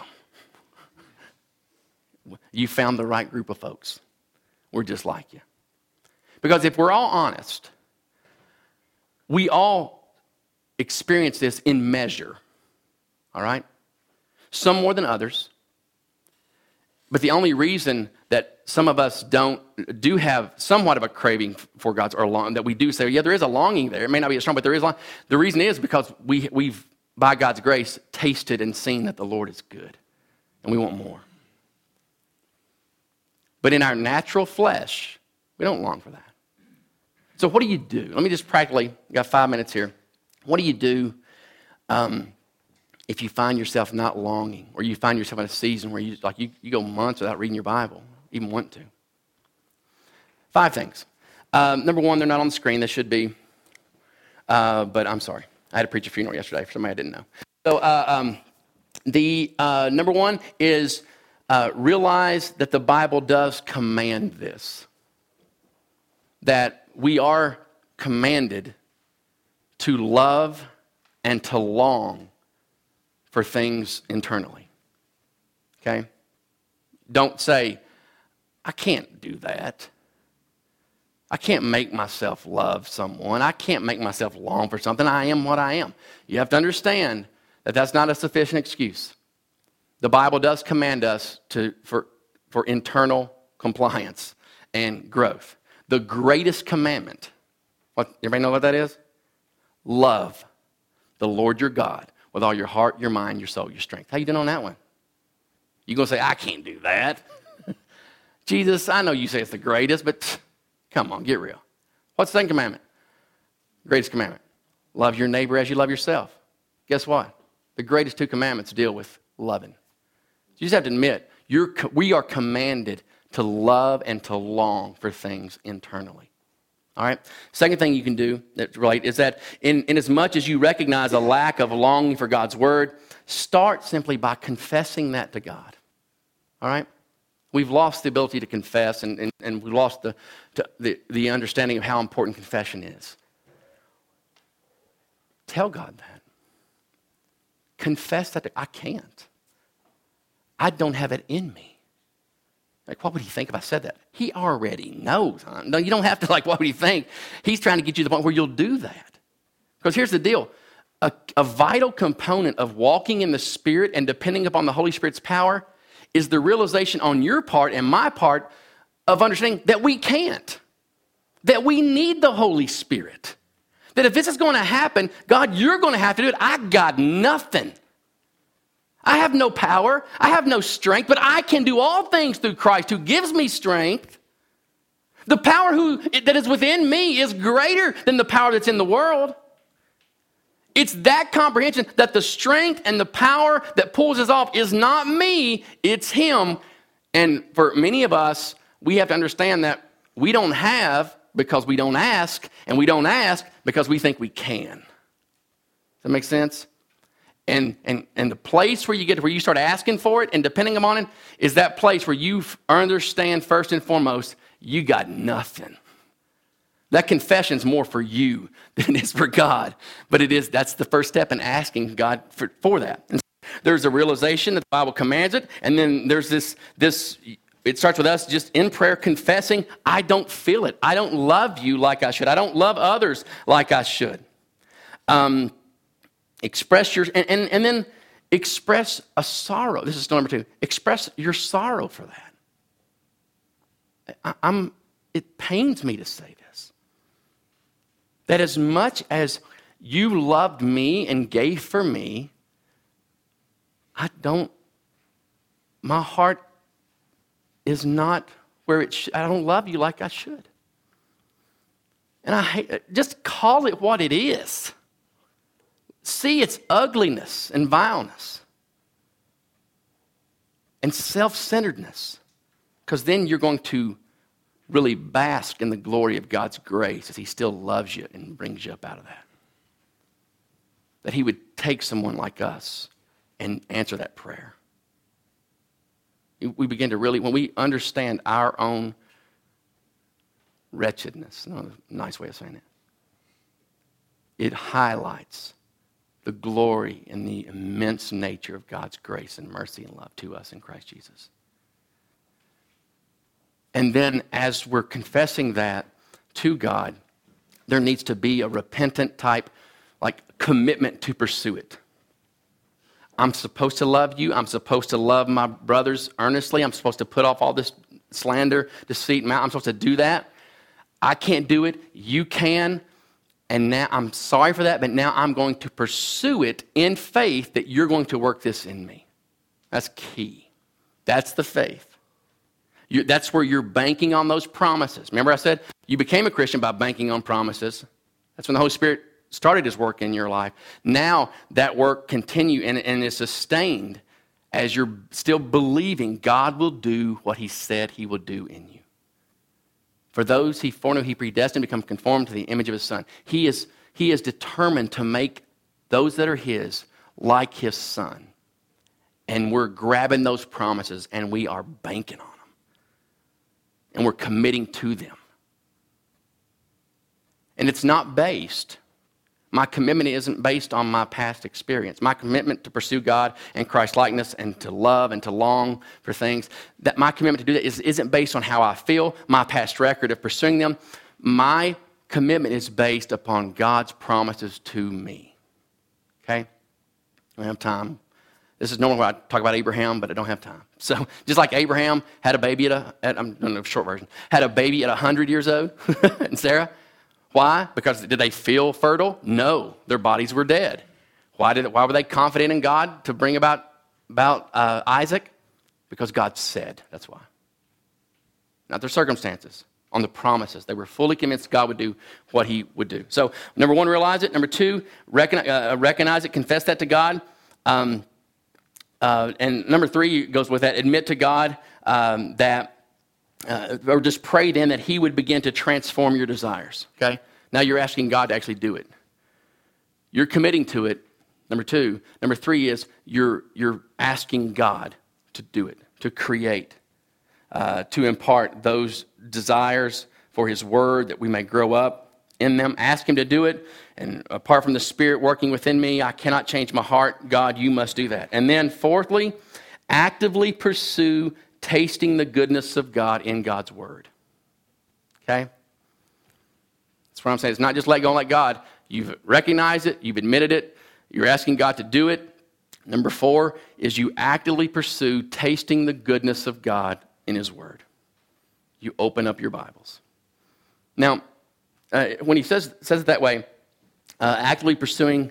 You found the right group of folks. We're just like you. Because if we're all honest, we all experience this in measure. All right? Some more than others. But the only reason that some of us do have somewhat of a craving for God's, or that we do say, yeah, there is a longing there. It may not be as strong, but there is longing. The reason is because we've, by God's grace, tasted and seen that the Lord is good. And we want more. But in our natural flesh, we don't long for that. So what do you do? Let me just practically, got 5 minutes here. What do you do if you find yourself not longing, or you find yourself in a season where you go months without reading your Bible, even want to? 5 things. Number 1, they're not on the screen. They should be. But I'm sorry. I had to preach a funeral yesterday for somebody I didn't know. So the number 1 is realize that the Bible does command this. That we are commanded to love and to long for things internally. Okay? Don't say, I can't do that. I can't make myself love someone. I can't make myself long for something. I am what I am. You have to understand that that's not a sufficient excuse. The Bible does command us for internal compliance and growth. The greatest commandment, everybody know what that is? Love the Lord your God with all your heart, your mind, your soul, your strength. How you doing on that one? You going to say, I can't do that? Jesus, I know you say it's the greatest, but come on, get real. What's the second commandment? Greatest commandment. Love your neighbor as you love yourself. Guess what? The greatest 2 commandments deal with loving. You just have to admit, we are commanded to love and to long for things internally. All right? Second thing you can do that's right is that in as much as you recognize a lack of longing for God's word, start simply by confessing that to God. All right? We've lost the ability to confess, and we've lost the understanding of how important confession is. Tell God that. Confess that I can't. I don't have it in me. Like, what would he think if I said that? He already knows. Huh? No, you don't have to, what would he think? He's trying to get you to the point where you'll do that. Because here's the deal. A vital component of walking in the Spirit and depending upon the Holy Spirit's power is the realization on your part and my part of understanding that we can't. That we need the Holy Spirit. That if this is going to happen, God, you're going to have to do it. I got nothing. I have no power. I have no strength, but I can do all things through Christ who gives me strength. The power that is within me is greater than the power that's in the world. It's that comprehension that the strength and the power that pulls us off is not me, it's Him. And for many of us, we have to understand that we don't have because we don't ask, and we don't ask because we think we can. Does that make sense? And the place where you start asking for it and depending upon it is that place where you understand first and foremost, you got nothing. That confession's more for you than it is for God. But that's the first step in asking God for that. And there's a realization that the Bible commands it, and then there's this it starts with us just in prayer confessing, I don't feel it. I don't love you like I should. I don't love others like I should. Express your, and then express a sorrow. This is still number 2. Express your sorrow for that. It pains me to say this. That as much as you loved me and gave for me, my heart is not where I don't love you like I should. And I hate it. Just call it what it is. See its ugliness and vileness and self-centeredness, because then you're going to really bask in the glory of God's grace as He still loves you and brings you up out of that. That He would take someone like us and answer that prayer. we begin to really, when we understand our own wretchedness, no, nice way of saying it highlights the glory and the immense nature of God's grace and mercy and love to us in Christ Jesus. And then as we're confessing that to God, there needs to be a repentant type, commitment to pursue it. I'm supposed to love you. I'm supposed to love my brothers earnestly. I'm supposed to put off all this slander, deceit, and I'm supposed to do that. I can't do it. You can. And now I'm sorry for that, but now I'm going to pursue it in faith that you're going to work this in me. That's key. That's the faith. That's where you're banking on those promises. Remember I said you became a Christian by banking on promises. That's when the Holy Spirit started his work in your life. Now that work continues and is sustained as you're still believing God will do what he said he will do in you. For those he foreknew, he predestined to become conformed to the image of his Son. He is determined to make those that are his like his Son. And we're grabbing those promises and we are banking on them. And we're committing to them. And it's not based, my commitment isn't based on my past experience. My commitment to pursue God and Christ-likeness and to love and to long for things, that my commitment to do that isn't based on how I feel, my past record of pursuing them. My commitment is based upon God's promises to me. Okay? I don't have time. This is normally where I talk about Abraham, but I don't have time. So just like Abraham had a baby I'm doing a short version, had a baby at 100 years old, and Sarah. Why? Because did they feel fertile? No, their bodies were dead. Why were they confident in God to bring about Isaac? Because God said. That's why. Not their circumstances. On the promises, they were fully convinced God would do what He would do. So, number one, realize it. Number two, recognize it. Confess that to God. And number three goes with that. Admit to God or just pray then that He would begin to transform your desires, okay? Now you're asking God to actually do it. You're committing to it, number two. Number three is you're asking God to do it, to create, to impart those desires for His Word that we may grow up in them. Ask Him to do it, and apart from the Spirit working within me, I cannot change my heart. God, you must do that. And then fourthly, actively pursue tasting the goodness of God in God's Word. Okay? That's what I'm saying. It's not just let go and let God. You've recognized it. You've admitted it. You're asking God to do it. Number four is you actively pursue tasting the goodness of God in His Word. You open up your Bibles. Now, when he says it that way, actively pursuing,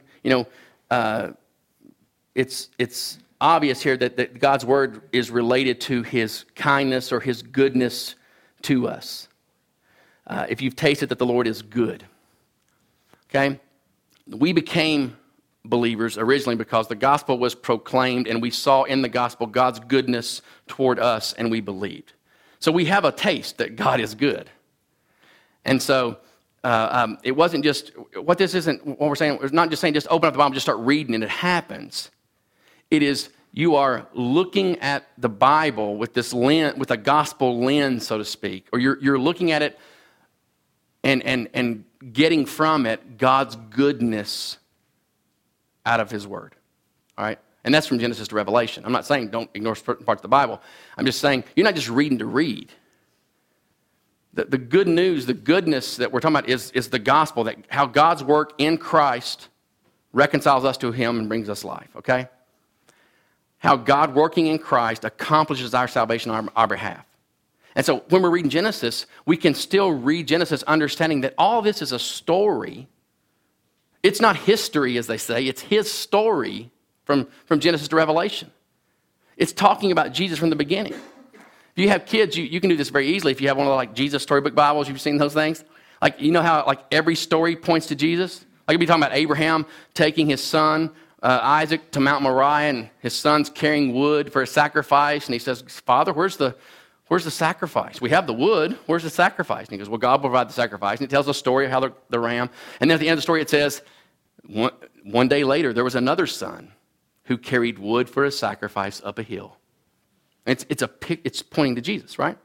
it's obvious here that God's Word is related to His kindness or His goodness to us. If you've tasted that the Lord is good. Okay? We became believers originally because the gospel was proclaimed and we saw in the gospel God's goodness toward us and we believed. So we have a taste that God is good. And so it wasn't just, what we're saying, it's not just saying just open up the Bible and just start reading and it happens. It is, you are looking at the Bible with this lens, with a gospel lens, so to speak, or you're looking at it and getting from it God's goodness out of His Word. All right? And that's from Genesis to Revelation. I'm not saying don't ignore certain parts of the Bible. I'm just saying you're not just reading to read. The good news, the goodness that we're talking about is the gospel, that how God's work in Christ reconciles us to Him and brings us life, okay? How God working in Christ accomplishes our salvation on our behalf. And so when we're reading Genesis, we can still read Genesis understanding that all this is a story. It's not history, as they say. It's His story from Genesis to Revelation. It's talking about Jesus from the beginning. If you have kids, you can do this very easily. If you have one of the Jesus storybook Bibles, you've seen those things. You know how every story points to Jesus? You'd be talking about Abraham taking his son, Isaac, to Mount Moriah, and his son's carrying wood for a sacrifice. And he says, Father, where's the sacrifice? We have the wood. Where's the sacrifice? And he goes, well, God will provide the sacrifice. And it tells a story of how the ram. And then at the end of the story, it says, one day later, there was another son who carried wood for a sacrifice up a hill. It's pointing to Jesus, right?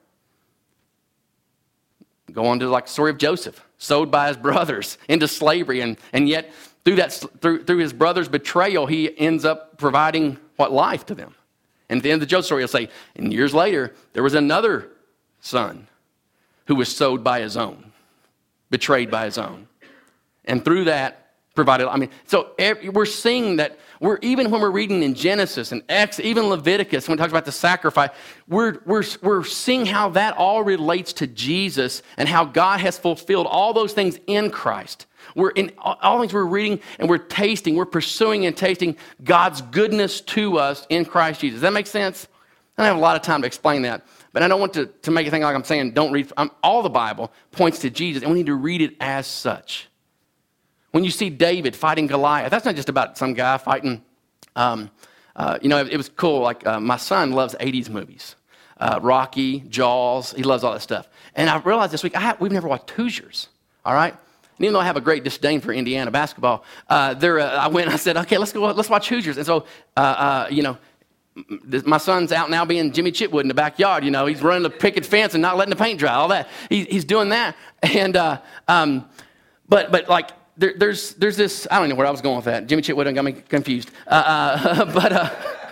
Go on to like the story of Joseph, sold by his brothers into slavery, and yet through his brother's betrayal, he ends up providing life to them. And at the end of the Joseph story, he'll say, and years later, there was another son who was sold by his own, betrayed by his own. And through that, provided, so we're seeing that even when we're reading in Genesis and even Leviticus, when it talks about the sacrifice, we're seeing how that all relates to Jesus and how God has fulfilled all those things in Christ. We're in all things we're reading and we're pursuing and tasting God's goodness to us in Christ Jesus. Does that make sense? I don't have a lot of time to explain that, but I don't want to make it think like I'm saying don't read. All the Bible points to Jesus, and we need to read it as such. When you see David fighting Goliath, that's not just about some guy fighting. It was cool. Like my son loves 80s movies, Rocky, Jaws. He loves all that stuff. And I realized this week we've never watched Hoosiers. All right. And even though I have a great disdain for Indiana basketball, I went and I said, okay, let's watch Hoosiers. And so, my son's out now being Jimmy Chitwood in the backyard. He's running the picket fence and not letting the paint dry. All that. He's doing that. And but like. There's this, I don't know where I was going with that. Jimmy Chitwood got me confused. But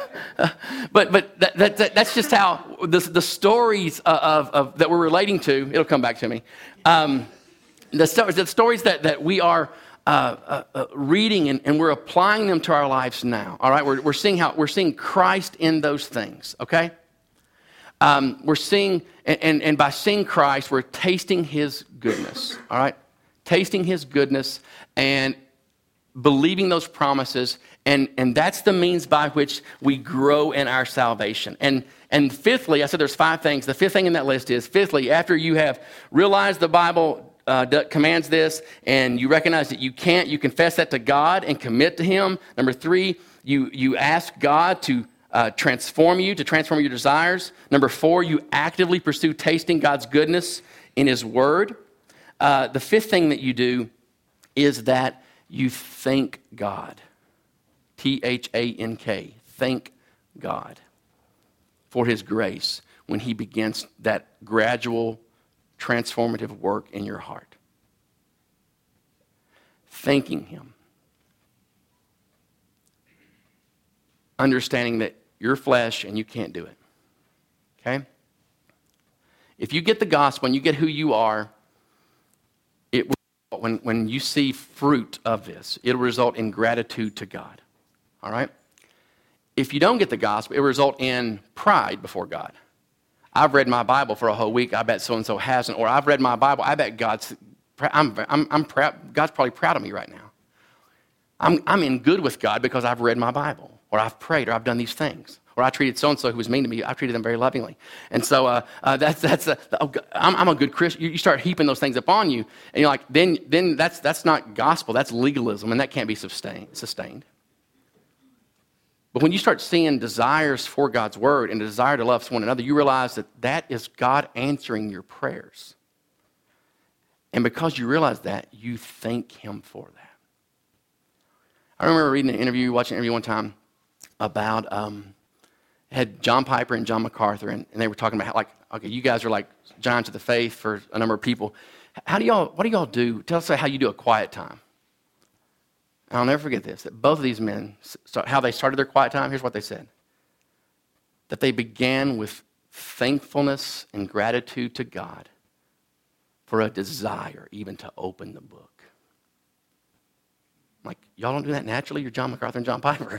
that's just how the stories of that we're relating to, it'll come back to me. The stories that we are reading and we're applying them to our lives now. All right, we're seeing Christ in those things, okay? We're seeing, and by seeing Christ, we're tasting his goodness, all right? Tasting his goodness and believing those promises, and that's the means by which we grow in our salvation. And fifthly, I said there's 5 things. The 5th thing in that list is, fifthly, after you have realized the Bible commands this, and you recognize that you can't, you confess that to God and commit to him. Number 3, you ask God to transform your desires. Number 4, you actively pursue tasting God's goodness in his word. The 5th thing that you do is that you thank God. THANK. Thank God for his grace when he begins that gradual transformative work in your heart. Thanking him. Understanding that you're flesh and you can't do it. Okay? If you get the gospel and you get who you are, it will, when you see fruit of this, it'll result in gratitude to God. All right? If you don't get the gospel, it will result in pride before God. I've read my Bible for a whole week. I bet so-and-so hasn't. Or I've read my Bible. I bet I'm proud. God's probably proud of me right now. I'm in good with God because I've read my Bible. Or I've prayed. Or I've done these things. Or I treated so-and-so who was mean to me. I treated them very lovingly. And so I'm a good Christian. You start heaping those things upon you. And you're like, then that's not gospel. That's legalism. And that can't be sustained. But when you start seeing desires for God's word and a desire to love one another, you realize that is God answering your prayers. And because you realize that, you thank him for that. I remember watching an interview one time about, had John Piper and John MacArthur, and they were talking about how, like, okay, you guys are like giants of the faith for a number of people. What do y'all do? Tell us how you do a quiet time. And I'll never forget this, that both of these men, how they started their quiet time, here's what they said. That they began with thankfulness and gratitude to God for a desire even to open the book. I'm like, y'all don't do that naturally? You're John MacArthur and John Piper.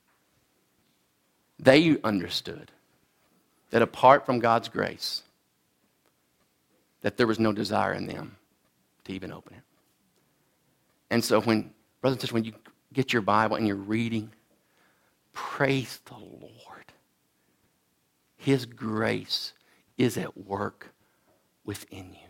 They understood that apart from God's grace, that there was no desire in them to even open it. And so brothers and sisters, when you get your Bible and you're reading, praise the Lord. His grace is at work within you.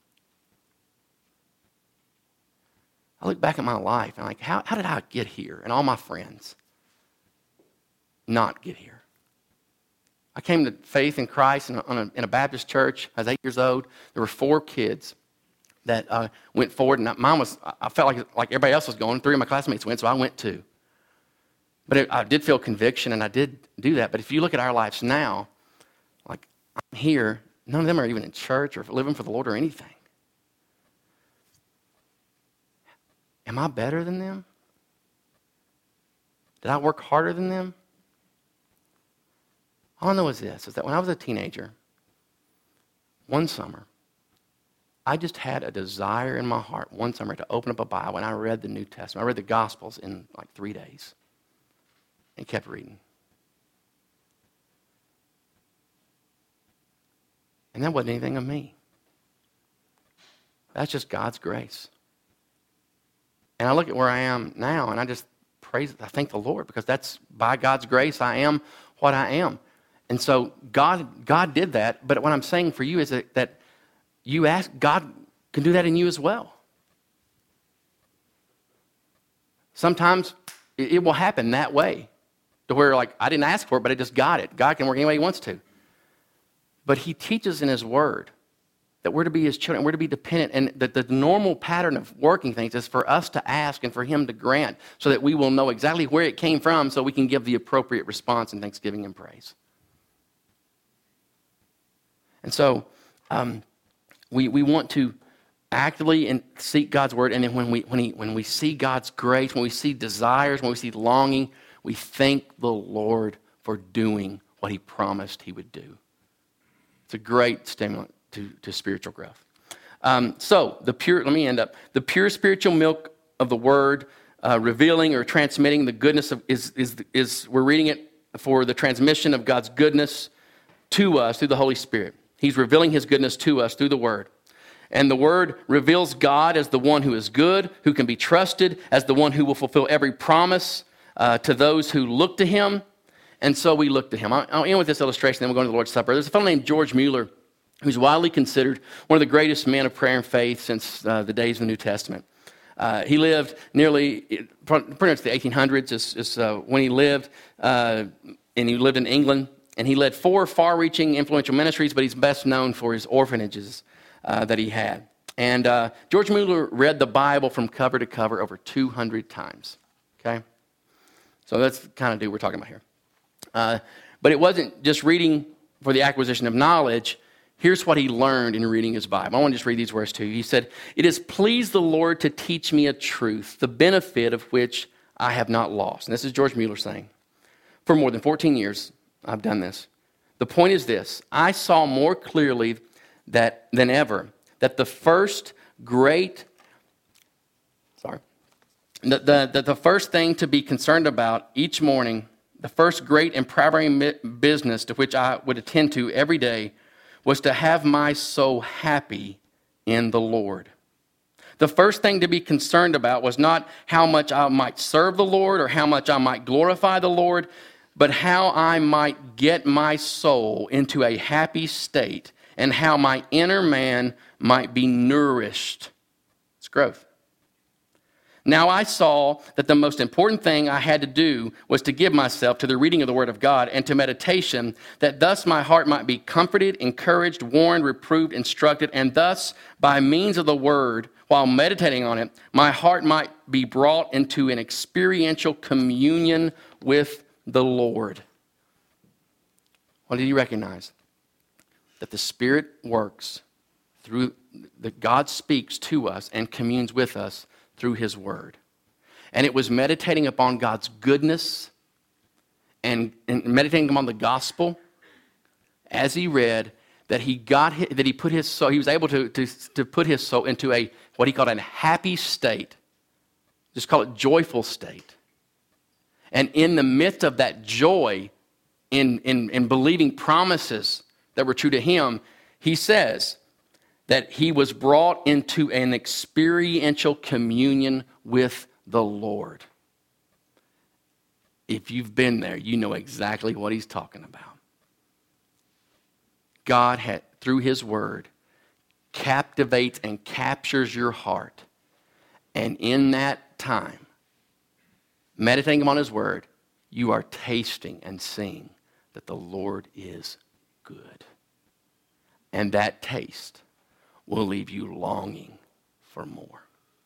I look back at my life and I'm like, how did I get here? And all my friends not get here. I came to faith in Christ in a Baptist church. I was 8 years old. There were 4 kids that went forward, and mine was, I felt like everybody else was going. 3 of my classmates went, so I went too. But I did feel conviction, and I did do that. But if you look at our lives now, I'm here. None of them are even in church or living for the Lord or anything. Am I better than them? Did I work harder than them? All I know is this, is that when I was a teenager, one summer, I just had a desire in my heart one summer to open up a Bible, and I read the New Testament. I read the Gospels in like 3 days and kept reading. And that wasn't anything of me. That's just God's grace. And I look at where I am now, and I just I thank the Lord, because that's by God's grace I am what I am. And so God did that, but what I'm saying for you is that you ask, God can do that in you as well. Sometimes it will happen that way, to where like I didn't ask for it, but I just got it. God can work any way he wants to. But he teaches in his word that we're to be his children, we're to be dependent, and that the normal pattern of working things is for us to ask and for him to grant, so that we will know exactly where it came from, so we can give the appropriate response in thanksgiving and praise. And so we want to actively seek God's word, and then when we see God's grace, when we see desires, when we see longing, we thank the Lord for doing what he promised he would do. It's a great stimulant to spiritual growth. Let me end up. The pure spiritual milk of the word, revealing or transmitting the goodness of is we're reading it for the transmission of God's goodness to us through the Holy Spirit. He's revealing his goodness to us through the word. And the word reveals God as the one who is good, who can be trusted, as the one who will fulfill every promise to those who look to him. And so we look to him. I'll end with this illustration, then we'll go into the Lord's Supper. There's a fellow named George Mueller, who's widely considered one of the greatest men of prayer and faith since the days of the New Testament. He lived nearly, pretty much the 1800s is when he lived, and he lived in England, and he led 4 far-reaching influential ministries, but he's best known for his orphanages that he had. And George Mueller read the Bible from cover to cover over 200 times, okay? So that's the kind of dude we're talking about here. But it wasn't just reading for the acquisition of knowledge. Here's what he learned in reading his Bible. I want to just read these words to you. He said, "It has pleased the Lord to teach me a truth, the benefit of which I have not lost." And this is George Mueller saying, "For more than 14 years, I've done this. The point is this: I saw more clearly than ever that the first thing to be concerned about each morning, the first great and primary business to which I would attend to every day, was to have my soul happy in the Lord. The first thing to be concerned about was not how much I might serve the Lord or how much I might glorify the Lord, but how I might get my soul into a happy state and how my inner man might be nourished." It's growth. "Now I saw that the most important thing I had to do was to give myself to the reading of the Word of God and to meditation, that thus my heart might be comforted, encouraged, warned, reproved, instructed, and thus, by means of the Word, while meditating on it, my heart might be brought into an experiential communion with the Lord." What did he recognize? That the Spirit works through, that God speaks to us and communes with us through his word. And it was meditating upon God's goodness and meditating upon the gospel as he read that he put his soul, he was able to put his soul into a what he called a happy state. Just call it joyful state. And in the midst of that joy, in believing promises that were true to him, he says that he was brought into an experiential communion with the Lord. If you've been there, you know exactly what he's talking about. God, through his word, captivates and captures your heart. And in that time, meditating upon his word, you are tasting and seeing that the Lord is good. And that taste will leave you longing for more.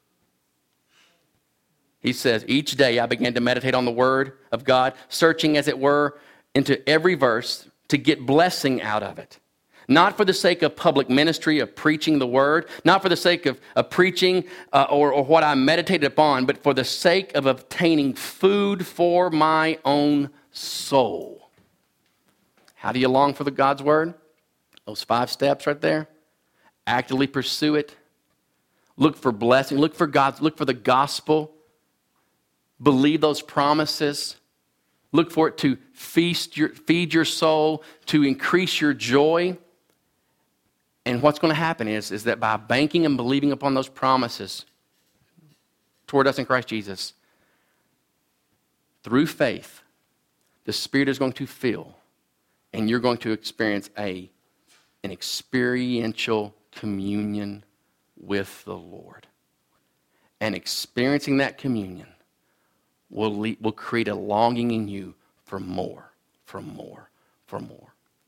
He says, "Each day I began to meditate on the word of God, searching, as it were, into every verse to get blessing out of it. Not for the sake of public ministry, of preaching the word, not for the sake of preaching or what I meditated upon, but for the sake of obtaining food for my own soul. How do you long for God's word? Those 5 steps right there. Actively pursue it. Look for blessing. Look for the gospel. Believe those promises. Look for it to feed your soul, to increase your joy. And what's going to happen is that by banking and believing upon those promises toward us in Christ Jesus, through faith, the Spirit is going to fill, and you're going to experience an experiential communion with the Lord. And experiencing that communion will create a longing in you for more, for more, for more.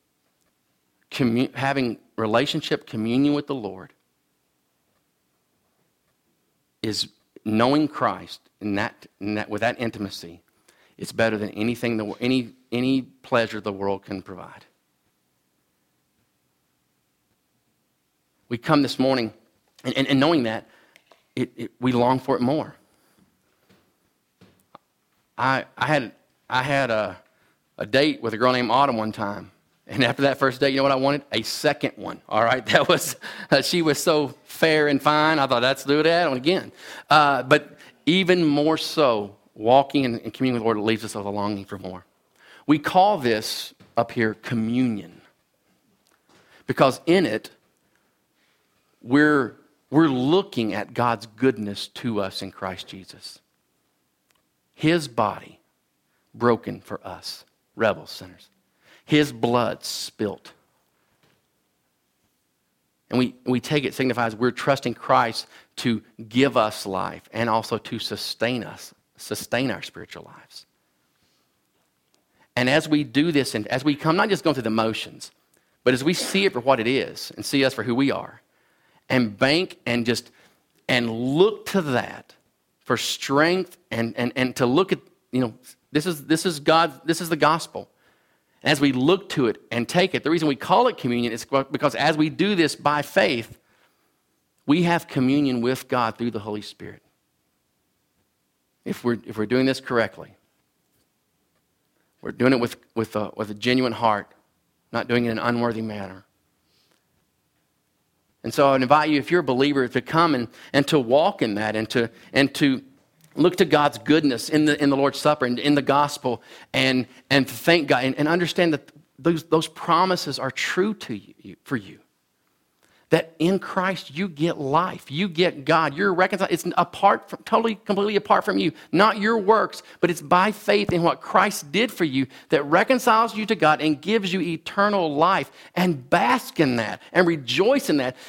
Having relationship, communion with the Lord is knowing Christ with that intimacy. It's better than anything, any pleasure the world can provide. We come this morning, and knowing that, we long for it more. I had a date with a girl named Autumn one time. And after that first date, you know what I wanted? A second one. All right, that was she was so fair and fine. I thought, let's do that one again. But even more so, walking in communion with the Lord leaves us with a longing for more. We call this up here communion, because in it we're looking at God's goodness to us in Christ Jesus. His body broken for us, rebels, sinners. His blood spilt. And we take it signifies we're trusting Christ to give us life and also to sustain our spiritual lives. And as we do this, and as we come, not just going through the motions, but as we see it for what it is and see us for who we are, and bank and look to that for strength and to look at, this is God, this is the gospel. As we look to it and take it, the reason we call it communion is because as we do this by faith, we have communion with God through the Holy Spirit. If we're doing this correctly, we're doing it with a genuine heart, not doing it in an unworthy manner. And so I would invite you, if you're a believer, to come and to walk in that and to look to God's goodness in the Lord's Supper and in the gospel and to thank God and understand that those promises are true to you for you. That in Christ you get life, you get God, you're reconciled. It's completely apart from you, not your works, but it's by faith in what Christ did for you that reconciles you to God and gives you eternal life. And bask in that and rejoice in that,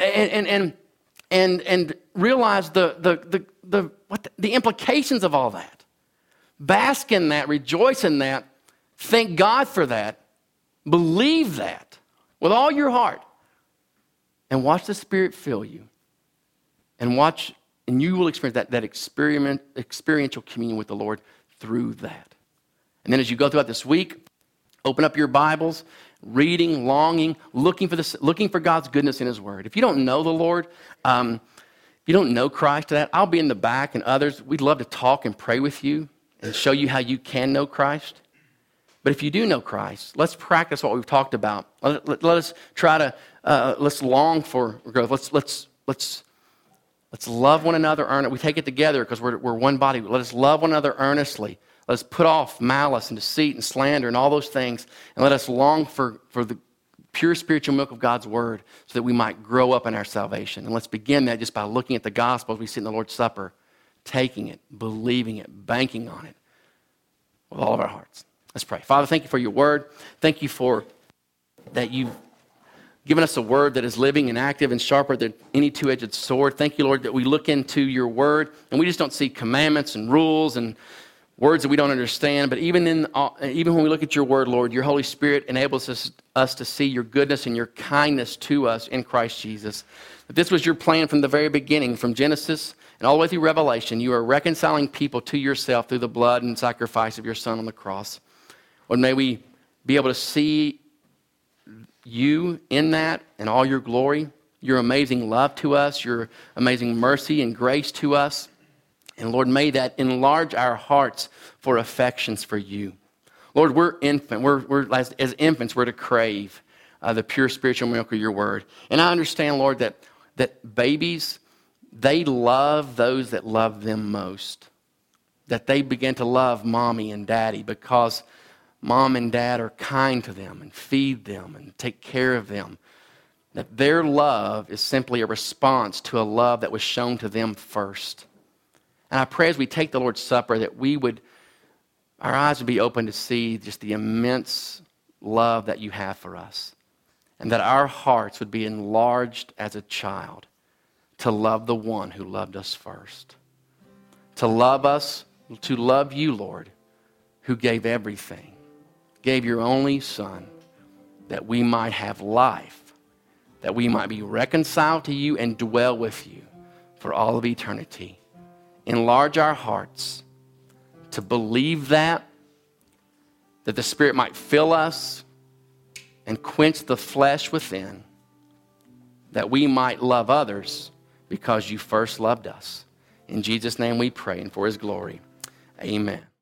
and realize the implications of all that. Bask in that, rejoice in that, thank God for that, believe that with all your heart, and watch the Spirit fill you, and you will experience that experiential communion with the Lord through that. And then as you go throughout this week, open up your Bibles, reading, longing, looking for God's goodness in His Word. If you don't know the Lord, if you don't know Christ, I'll be in the back, and others, we'd love to talk and pray with you and show you how you can know Christ. But if you do know Christ, let's practice what we've talked about. Let us try to let's long for growth. Let's love one another. We take it together because we're one body. Let us love one another earnestly. Let us put off malice and deceit and slander and all those things, and let us long for the pure spiritual milk of God's Word so that we might grow up in our salvation. And let's begin that just by looking at the gospel as we sit in the Lord's Supper, taking it, believing it, banking on it with all of our hearts. Let's pray. Father, thank you for your word. Thank you for that you've given us a word that is living and active and sharper than any two-edged sword. Thank you, Lord, that we look into your word and we just don't see commandments and rules and words that we don't understand. But even when we look at your word, Lord, your Holy Spirit enables us to see your goodness and your kindness to us in Christ Jesus. That this was your plan from the very beginning, from Genesis and all the way through Revelation. You are reconciling people to yourself through the blood and sacrifice of your Son on the cross. Lord, may we be able to see you in that and all your glory, your amazing love to us, your amazing mercy and grace to us. And Lord, may that enlarge our hearts for affections for you. Lord, we're infant. We're as infants, we're to crave the pure spiritual milk of your word. And I understand, Lord, that babies, they love those that love them most. That they begin to love mommy and daddy because mom and dad are kind to them and feed them and take care of them. That their love is simply a response to a love that was shown to them first. And I pray as we take the Lord's Supper that our eyes would be open to see just the immense love that you have for us. And that our hearts would be enlarged as a child to love the one who loved us first. To love you, Lord, who gave everything, gave your only Son, that we might have life, that we might be reconciled to you and dwell with you for all of eternity. Enlarge our hearts to believe that the Spirit might fill us and quench the flesh within, that we might love others because you first loved us. In Jesus' name we pray and for his glory. Amen.